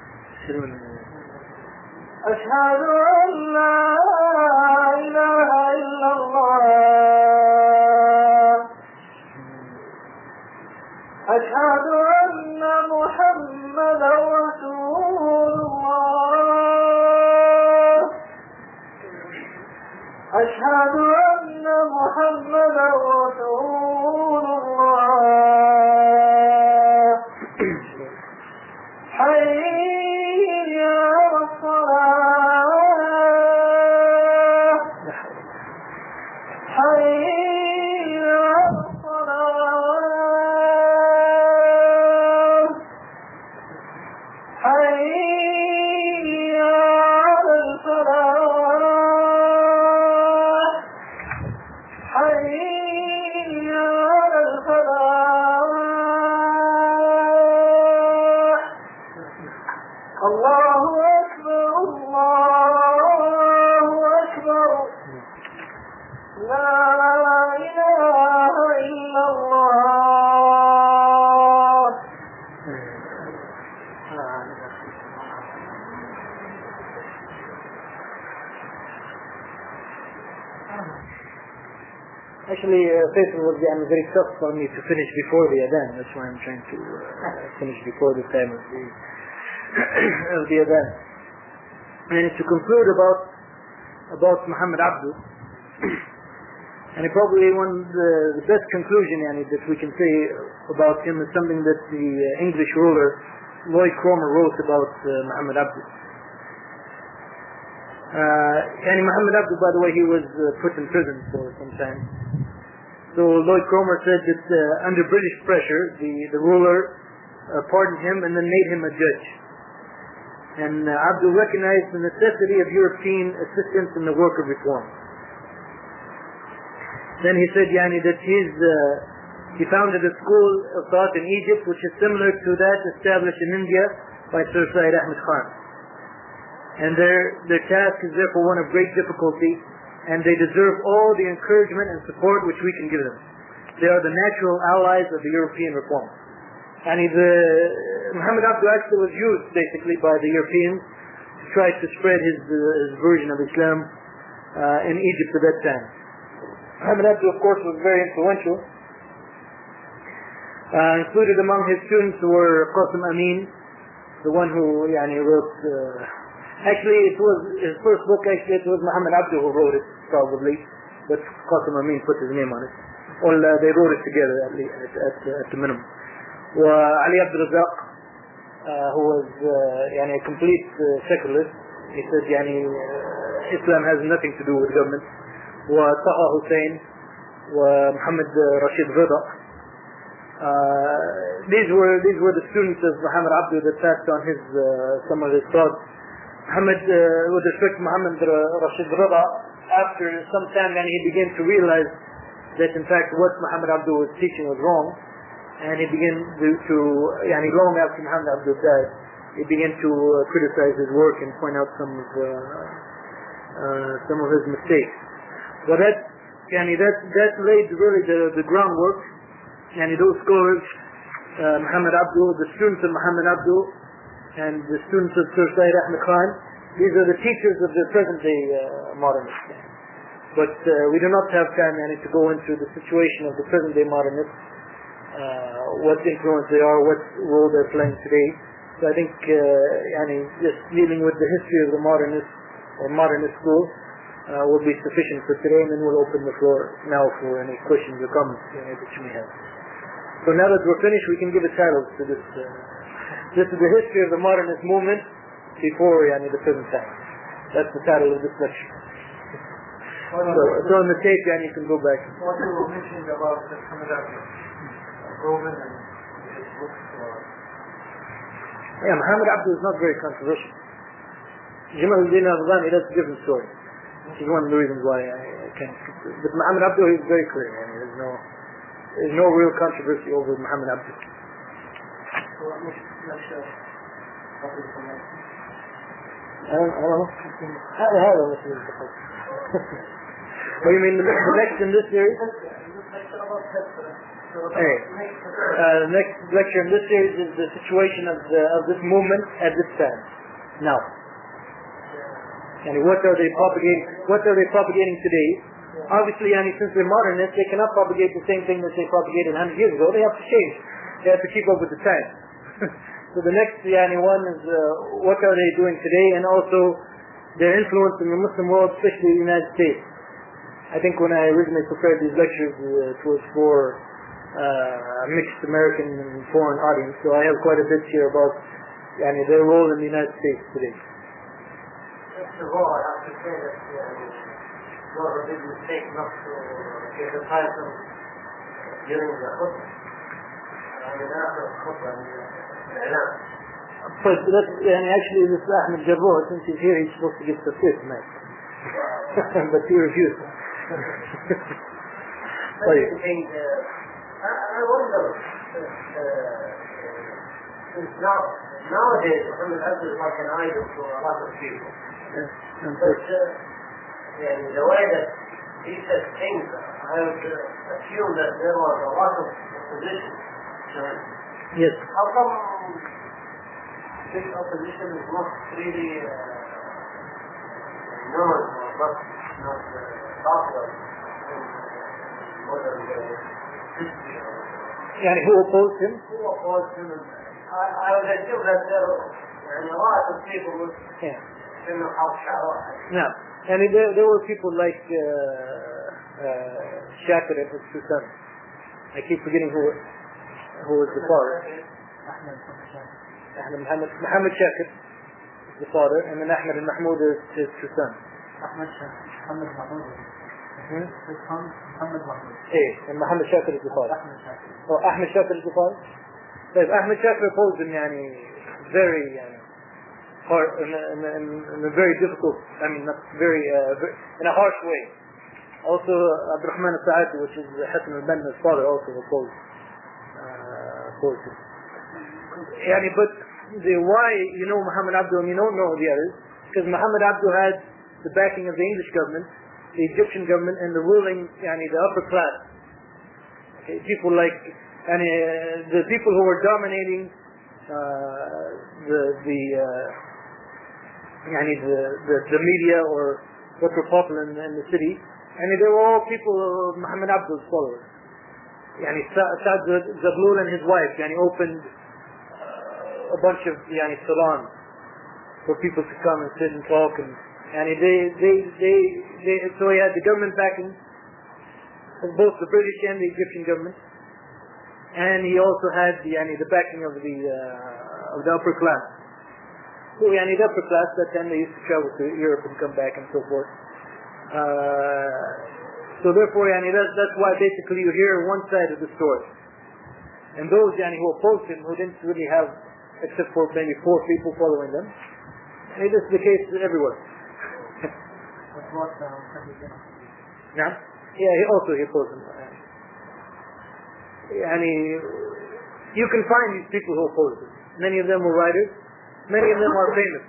Ashhadu an la ilaha illallah. Ashhadu anna Muhammadan Rasulullah. Ashhadu anna Muhammadan Rasulullah. Hayya ala salah. Hayya ala salah. Hayya ala al-falah. Hayya ala al-falah. Allahu Akbar, Allahu Akbar. La ilaha illallah. Actually, Faisal was very tough for me to finish before the adhan. That's why I'm trying to finish before the time of the adhan. And to conclude about Muhammad Abduh, and probably the best conclusion that we can say about him is something that the English ruler Lloyd Cromer wrote about Muhammad Abduh. Muhammad Abduh, by the way, he was put in prison for some time. So Lloyd Cromer said that under British pressure, the ruler pardoned him and then made him a judge. And Abdul recognized the necessity of European assistance in the work of reform. Then he said that he founded a school of thought in Egypt which is similar to that established in India by Sir Syed Ahmed Khan. And their task is therefore one of great difficulty, and they deserve all the encouragement and support which we can give them. They are the natural allies of the European reform. And Muhammad Abdu actually was used basically by the Europeans to try to spread his version of Islam in Egypt at that time. Muhammad Abdu, of course, was very influential. Included among his students were Qasim Amin, the one who wrote. Actually, it was his first book. Actually, it was Muhammad Abdu who wrote it, probably, but Qasim Amin put his name on it. Or they wrote it together at the minimum. Ali Abdul Razak, who was a complete secularist. He said Islam has nothing to do with government. Taha Hussein, Muhammad Rashid Rida. These were the students of Muhammad Abdu that passed on some of his thoughts. With respect to Muhammad Rashid Rida, after some time he began to realize that in fact what Muhammad Abdu was teaching was wrong, and he began to long after Muhammad Abdu died, he began to criticize his work and point out some of his mistakes. But that laid really the groundwork. Those scholars, Muhammad Abdu, the students of Muhammad Abdu, and the students of Sir Syed Ahmed Khan, these are the teachers of the present day modernists. But we do not have time to go into the situation of the present day modernists, what influence they are, what role they're playing today. So I think just dealing with the history of the modernists or modernist school will be sufficient for today, and then we'll open the floor now for any questions or comments that you may have. So now that we're finished, we can give a title to this. This is the history of the modernist movement before the present time. That's the title of this lecture. So on the tape, you can go back. What you were mentioning about the Muhammad Roman and his books. Muhammad Abdu is not very controversial. Jamal al-Din al-Afghani, that's a different story. This is one of the reasons why I can't. But Muhammad Abdu is very clear. There's no real controversy over Muhammad Abdu. So what lecture? I don't know. What do you mean the next in this series? The next lecture in this series is the situation of this movement at this time. Now. What are they propagating today? Obviously, since they're modernists, they cannot propagate the same thing that they propagated 100 years ago. They have to change. They have to keep up with the time. So the next one is what are they doing today, and also their influence in the Muslim world, especially the United States. I think when I originally prepared these lectures, it was for a mixed American and foreign audience. So I have quite a bit here about their role in the United States today. First of all, I have to say that it was a big mistake not to give the title during the khutbah. After the khutbah, but actually this Ahmed Jabbar, since he's here, he's supposed to give the fifth tonight. But he refused. I wonder, since nowadays Muhammad Abdu is like an idol to a lot of people. But the way that he said things, I would assume that there was a lot of opposition. Yes. How come this opposition is not really known or not talked about in modern history? Who opposed him? Who opposed him? I would assume that there are a lot of people who didn't know how to shower. No. There were people like Shakir and his two sons. I keep forgetting who was the father. Muhammad Shakir is the father, and then Ahmed and Mahmoud is his two sons. Ahmed Mahmoud. محمد محمود. ايه Muhammad Shakir al-Ghifari. Ahmed Shakir al-Ghifari. طيب Ahmed Shakir opposed him very hard in a very difficult, not very in a harsh way. Also Abdurrahman al-Sa'adi, which is Hassan al-Banna's father, also opposed him. But why Muhammad Abdu and you don't know the others, because Muhammad Abdu had the backing of the English government, the Egyptian government, and the ruling, the upper class. Okay, people like, the people who were dominating the media or what were popular in the city, they were all people of Muhammad Abdu's followers. Sa'd Zaghloul and his wife opened a bunch of salons for people to come and sit and talk, and so he had the government backing of both the British and the Egyptian government, and he also had the backing of the upper class. So the upper class, that time they used to travel to Europe and come back and so forth. So therefore, that's why basically you hear one side of the story. And those who opposed him, who didn't really have, except for maybe 4 people following them, this is the case everywhere. Yeah, he opposed him. You can find these people who oppose him. Many of them were writers, many of them are famous,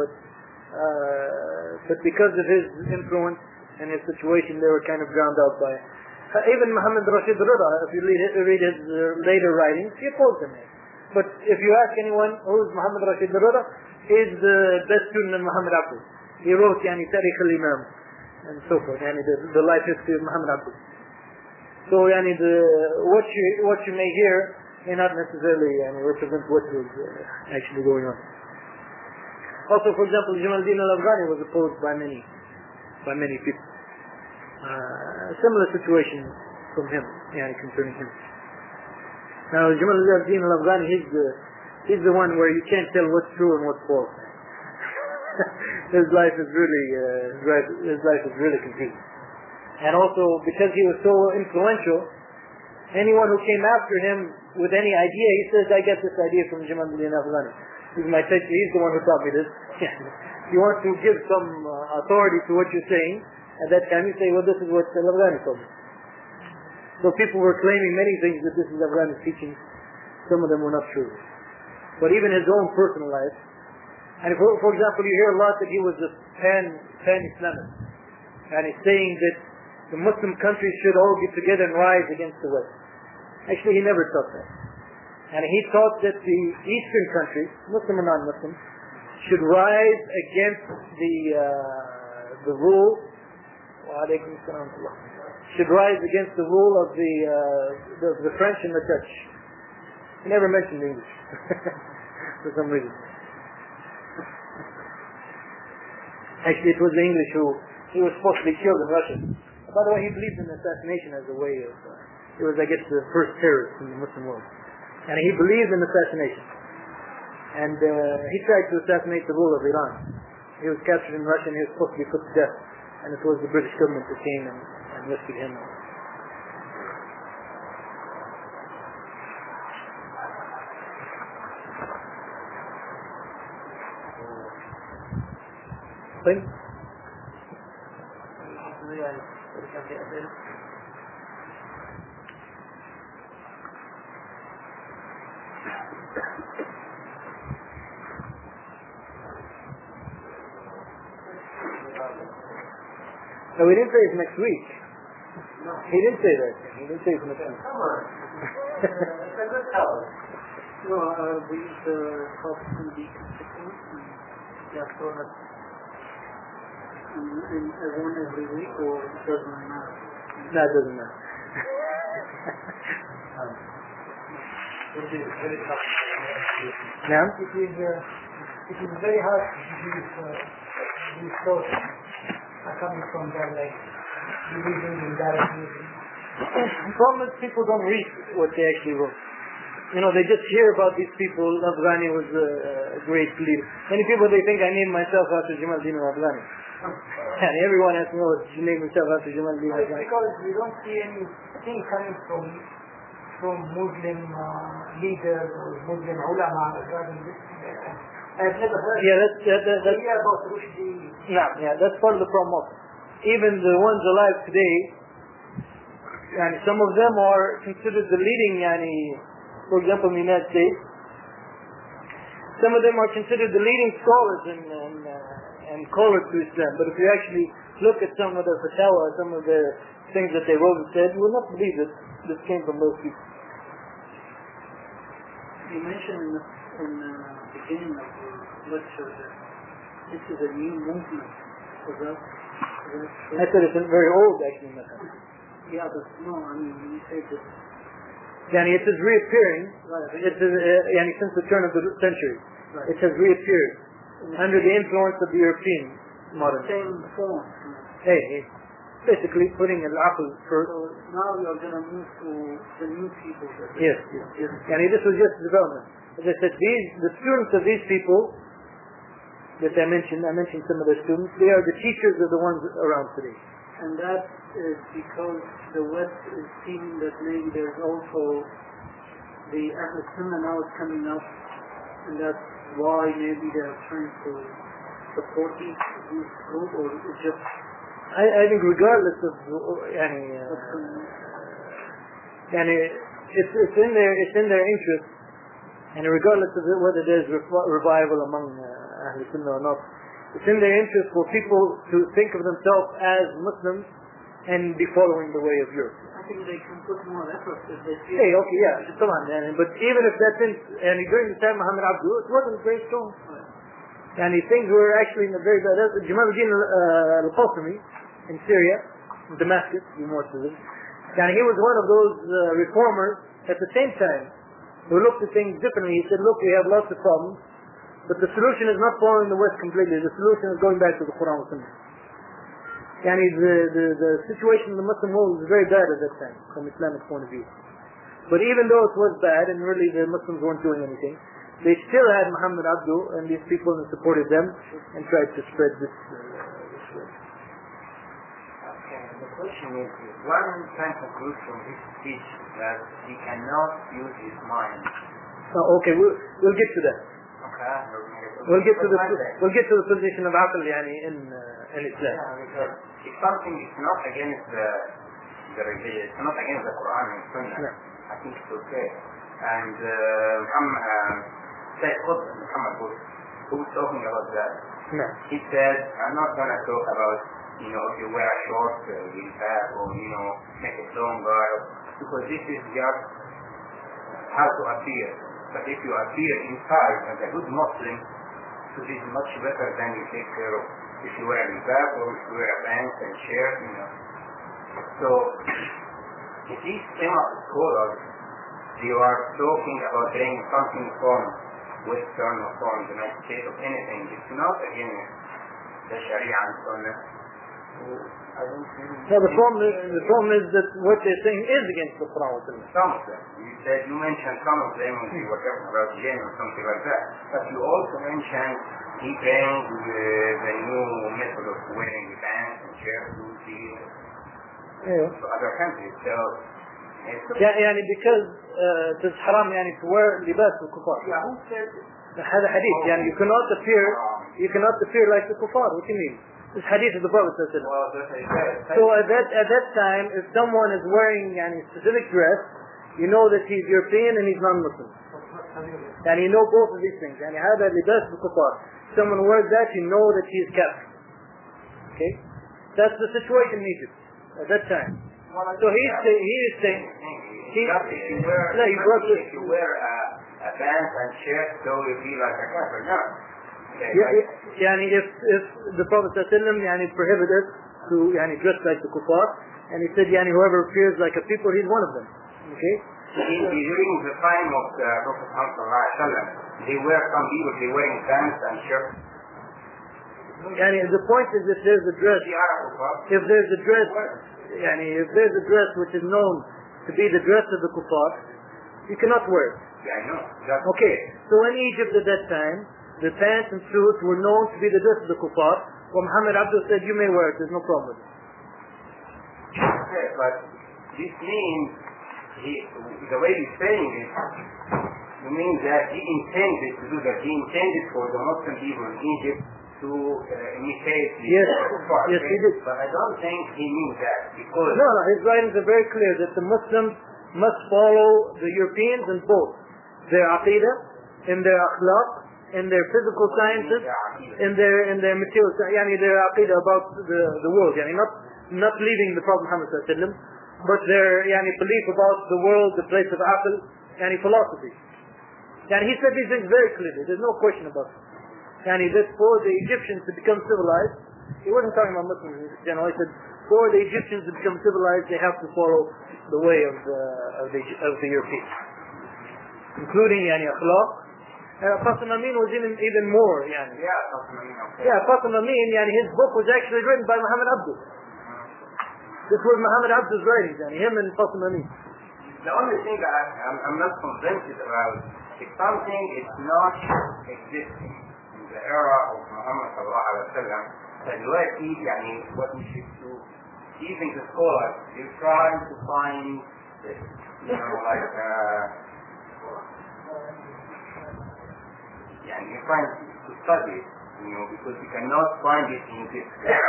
but because of his influence and his situation, they were kind of drowned out by it. Even Muhammad Rashid Rida, if you read his later writings, he opposed him. But if you ask anyone who's Muhammad Rashid Rida, is the best student of Muhammad Abdu. He wrote Tarikh al-Imam and so forth, the life history of Muhammad Abdu. So what you may hear may not necessarily represent what was actually going on. Also, for example, Jamaluddin al-Afghani was opposed by many people. A similar situation from him, concerning him. Now, Jamaluddin al-Afghani, he's the one where you can't tell what's true and what's false. His life is really confusing. And also, because he was so influential, anyone who came after him with any idea, he says, I get this idea from Jamaluddin al-Afghani. He's the one who taught me this. You want to give some authority to what you're saying, at that time you say, well, this is what al-Afghani told me. So people were claiming many things that this is Afghani's teaching. Some of them were not true. But even his own personal life, and for example, you hear a lot that he was a pan-Islamist, and he's saying that the Muslim countries should all get together and rise against the West. Actually, he never taught that. And he taught that the Eastern countries, Muslim or non-Muslim, should rise against the rule, should rise against the rule of the French and the Dutch. He never mentioned English for some reason. Actually, it was the English he was supposed to be killed in Russia. By the way, he believed in assassination as a way of, it was, I guess, the first terrorist in the Muslim world. And he believed in assassination. And he tried to assassinate the ruler of Iran. He was captured in Russia and he was supposed to be put to death. And it was the British government that came and rescued him. طيب No, we didn't say it's next week. No. He didn't say that. He didn't say it's next week. Come on. It's a good hour. No, we used to talk to the constituents and just so that one every week, or it doesn't matter? No, it doesn't matter. Now? It is very hard to these sources are coming from their religion and direct religion. The problem is people don't read what they actually wrote. They just hear about these people. Afghani was a great leader. Many people, they think I named myself after Jamaluddin al-Afghani. And everyone has to know to name himself after Jamal bin It's Abdul. because we don't see anything coming from Muslim leaders or Muslim ulama regarding this. I've never heard That's about Rushdie. that's part of the problem also. Even the ones alive today, and some of them are considered the leading, for example, in the United States, some of them are considered the leading scholars and callers to Islam. But if you actually look at some of their fatwa, some of the things that they wrote and said, you will not believe that this came from those people. You mentioned in the beginning of the lecture that this is a new movement. I said it's very old, actually. Yeah, but no, I mean, you say that... It is reappearing. Right. It is, since the turn of the century. Right. It has reappeared under the influence of the European modern. Same form. Basically putting al-aql first. So now we are going to move to the new people. Yes. This was just development. As I said, the students of these people that I mentioned some of the students, they are the teachers of the ones around today. And that is because the West is seeing that maybe there's also the Ahlul Sunnah now is coming up, and that's why maybe they're trying to support this group, or it's just... I think regardless of it's in their interest, and regardless of whether there's revival among Ahlul Sunnah or not, it's in their interest for people to think of themselves as Muslims and be following the way of Europe. I think they can put more effort if they feel... Come on, but even if that's during the time of Muhammad Abdul, it wasn't very strong. Things were actually in a very bad... Jamal al-Din al-Qasimi in Syria, in Damascus, to be more specific, he was one of those reformers at the same time who looked at things differently. He said, look, we have lots of problems, but the solution is not following the West completely. The solution is going back to the Quran and Sunnah. The situation in the Muslim world was very bad at that time, from Islamic point of view. But even though it was bad, and really the Muslims weren't doing anything, they still had Muhammad Abdul and these people and supported them and tried to spread this way. Okay, the question is, one can conclude from this speech that he cannot use his mind. Okay, we'll get to that. Okay. We'll get to the position of aql in Islam. Because if something is not against the religion, it's not against the Quran and Sunnah, I think it's okay. And Sayyid Qutb, Muhammad Qutb, who was talking about that, he said, I'm not going to talk about, if you wear a short jilbab or, make it longer, because this is just how to appear. But if you appear inside as a good Muslim, this is much better than you take care of if you wear a jilbab or if you wear a pants and shirt, So, if these famous scholars, you are talking about getting something from Western or from the United States or anything, it's not against the Sharia and Sunnah. I don't think... No, the problem is that what they're saying is against the Quran and Sunnah. Some of them. You mentioned some of them when you were talking about jinn or something like that. But you also mentioned he brings the new method of wearing the pants and shirts to other countries. So, because it's haram to wear libas al-kuffar. who said هذا حديث you cannot appear like the kuffar. What do you mean? This hadith of the Prophet ﷺ. So at that time, if someone is wearing specific dress, you know that he's European and he's non-Muslim. And you know both of these things. هذا لباس الكفار. Someone wears that, you know that he is kafir. Okay? That's the situation in Egypt at that time. So he is saying if you wear a pants and shirt, so you feel like a kafir. No. If the Prophet ﷺ prohibited us to dress like the kuffar, and he said whoever appears like a people, he's one of them. Okay? During the time of the Prophet ﷺ, they were some people wearing pants and shirts. The point is, if there's a dress which is known to be the dress of the kuffar, you cannot wear it. Yeah, I know. Okay, so in Egypt at that time, the pants and suits were known to be the dress of the kuffar, Well, Muhammad Abdul said, you may wear it, there's no problem with it. Okay, but this means, the way he's saying it, it means that he intended to do that. He intended for the Muslim people in Egypt to imitate the Kuffar. Yes, he did. But I don't think he means that, because... No, his writings are very clear that the Muslims must follow the Europeans in both their aqidah, in their akhlaq, in their physical sciences, in their material science, their aqidah about the world, not leaving the Prophet Muhammad sallallahu alaihi wasallam, but their belief about the world, the place of aql, philosophy. He said these things very clearly. There's no question about it. That for the Egyptians to become civilized, he wasn't talking about Muslims in general. He said for the Egyptians to become civilized, they have to follow the way of the Europeans, including akhlaq. Qasim Amin was even more. Qasim Amin, his book was actually written by Muhammad Abdul. This was Muhammad Abdul's writings, him and Qasim Amin. The only thing that I'm not convinced about, if something is not existing in the era of Muhammad sallallahu alaihi wasallam, فدلوقتي what we should do, even the scholars, they're trying to find this, you're trying to study it, because you cannot find it in this.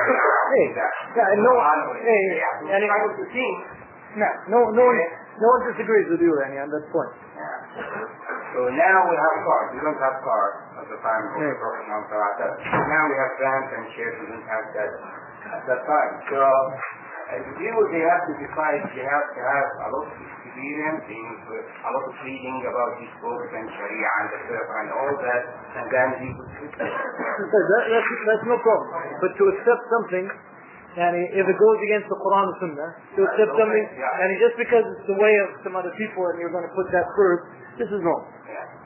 No one disagrees with you, Rani, on that point. So now we have cars. We don't have cars at the time of the Prophet Muhammad. Now we have vans and shares. We didn't have that at that time. So they have to decide. They have to have a lot of experience, a lot of reading about these books and Sharia and the Fiqh and all that, and then they would that's no problem. But to accept something, if it goes against the Quran and Sunnah, to accept something, just because it's the way of some other people and you're going to put that first, this is wrong.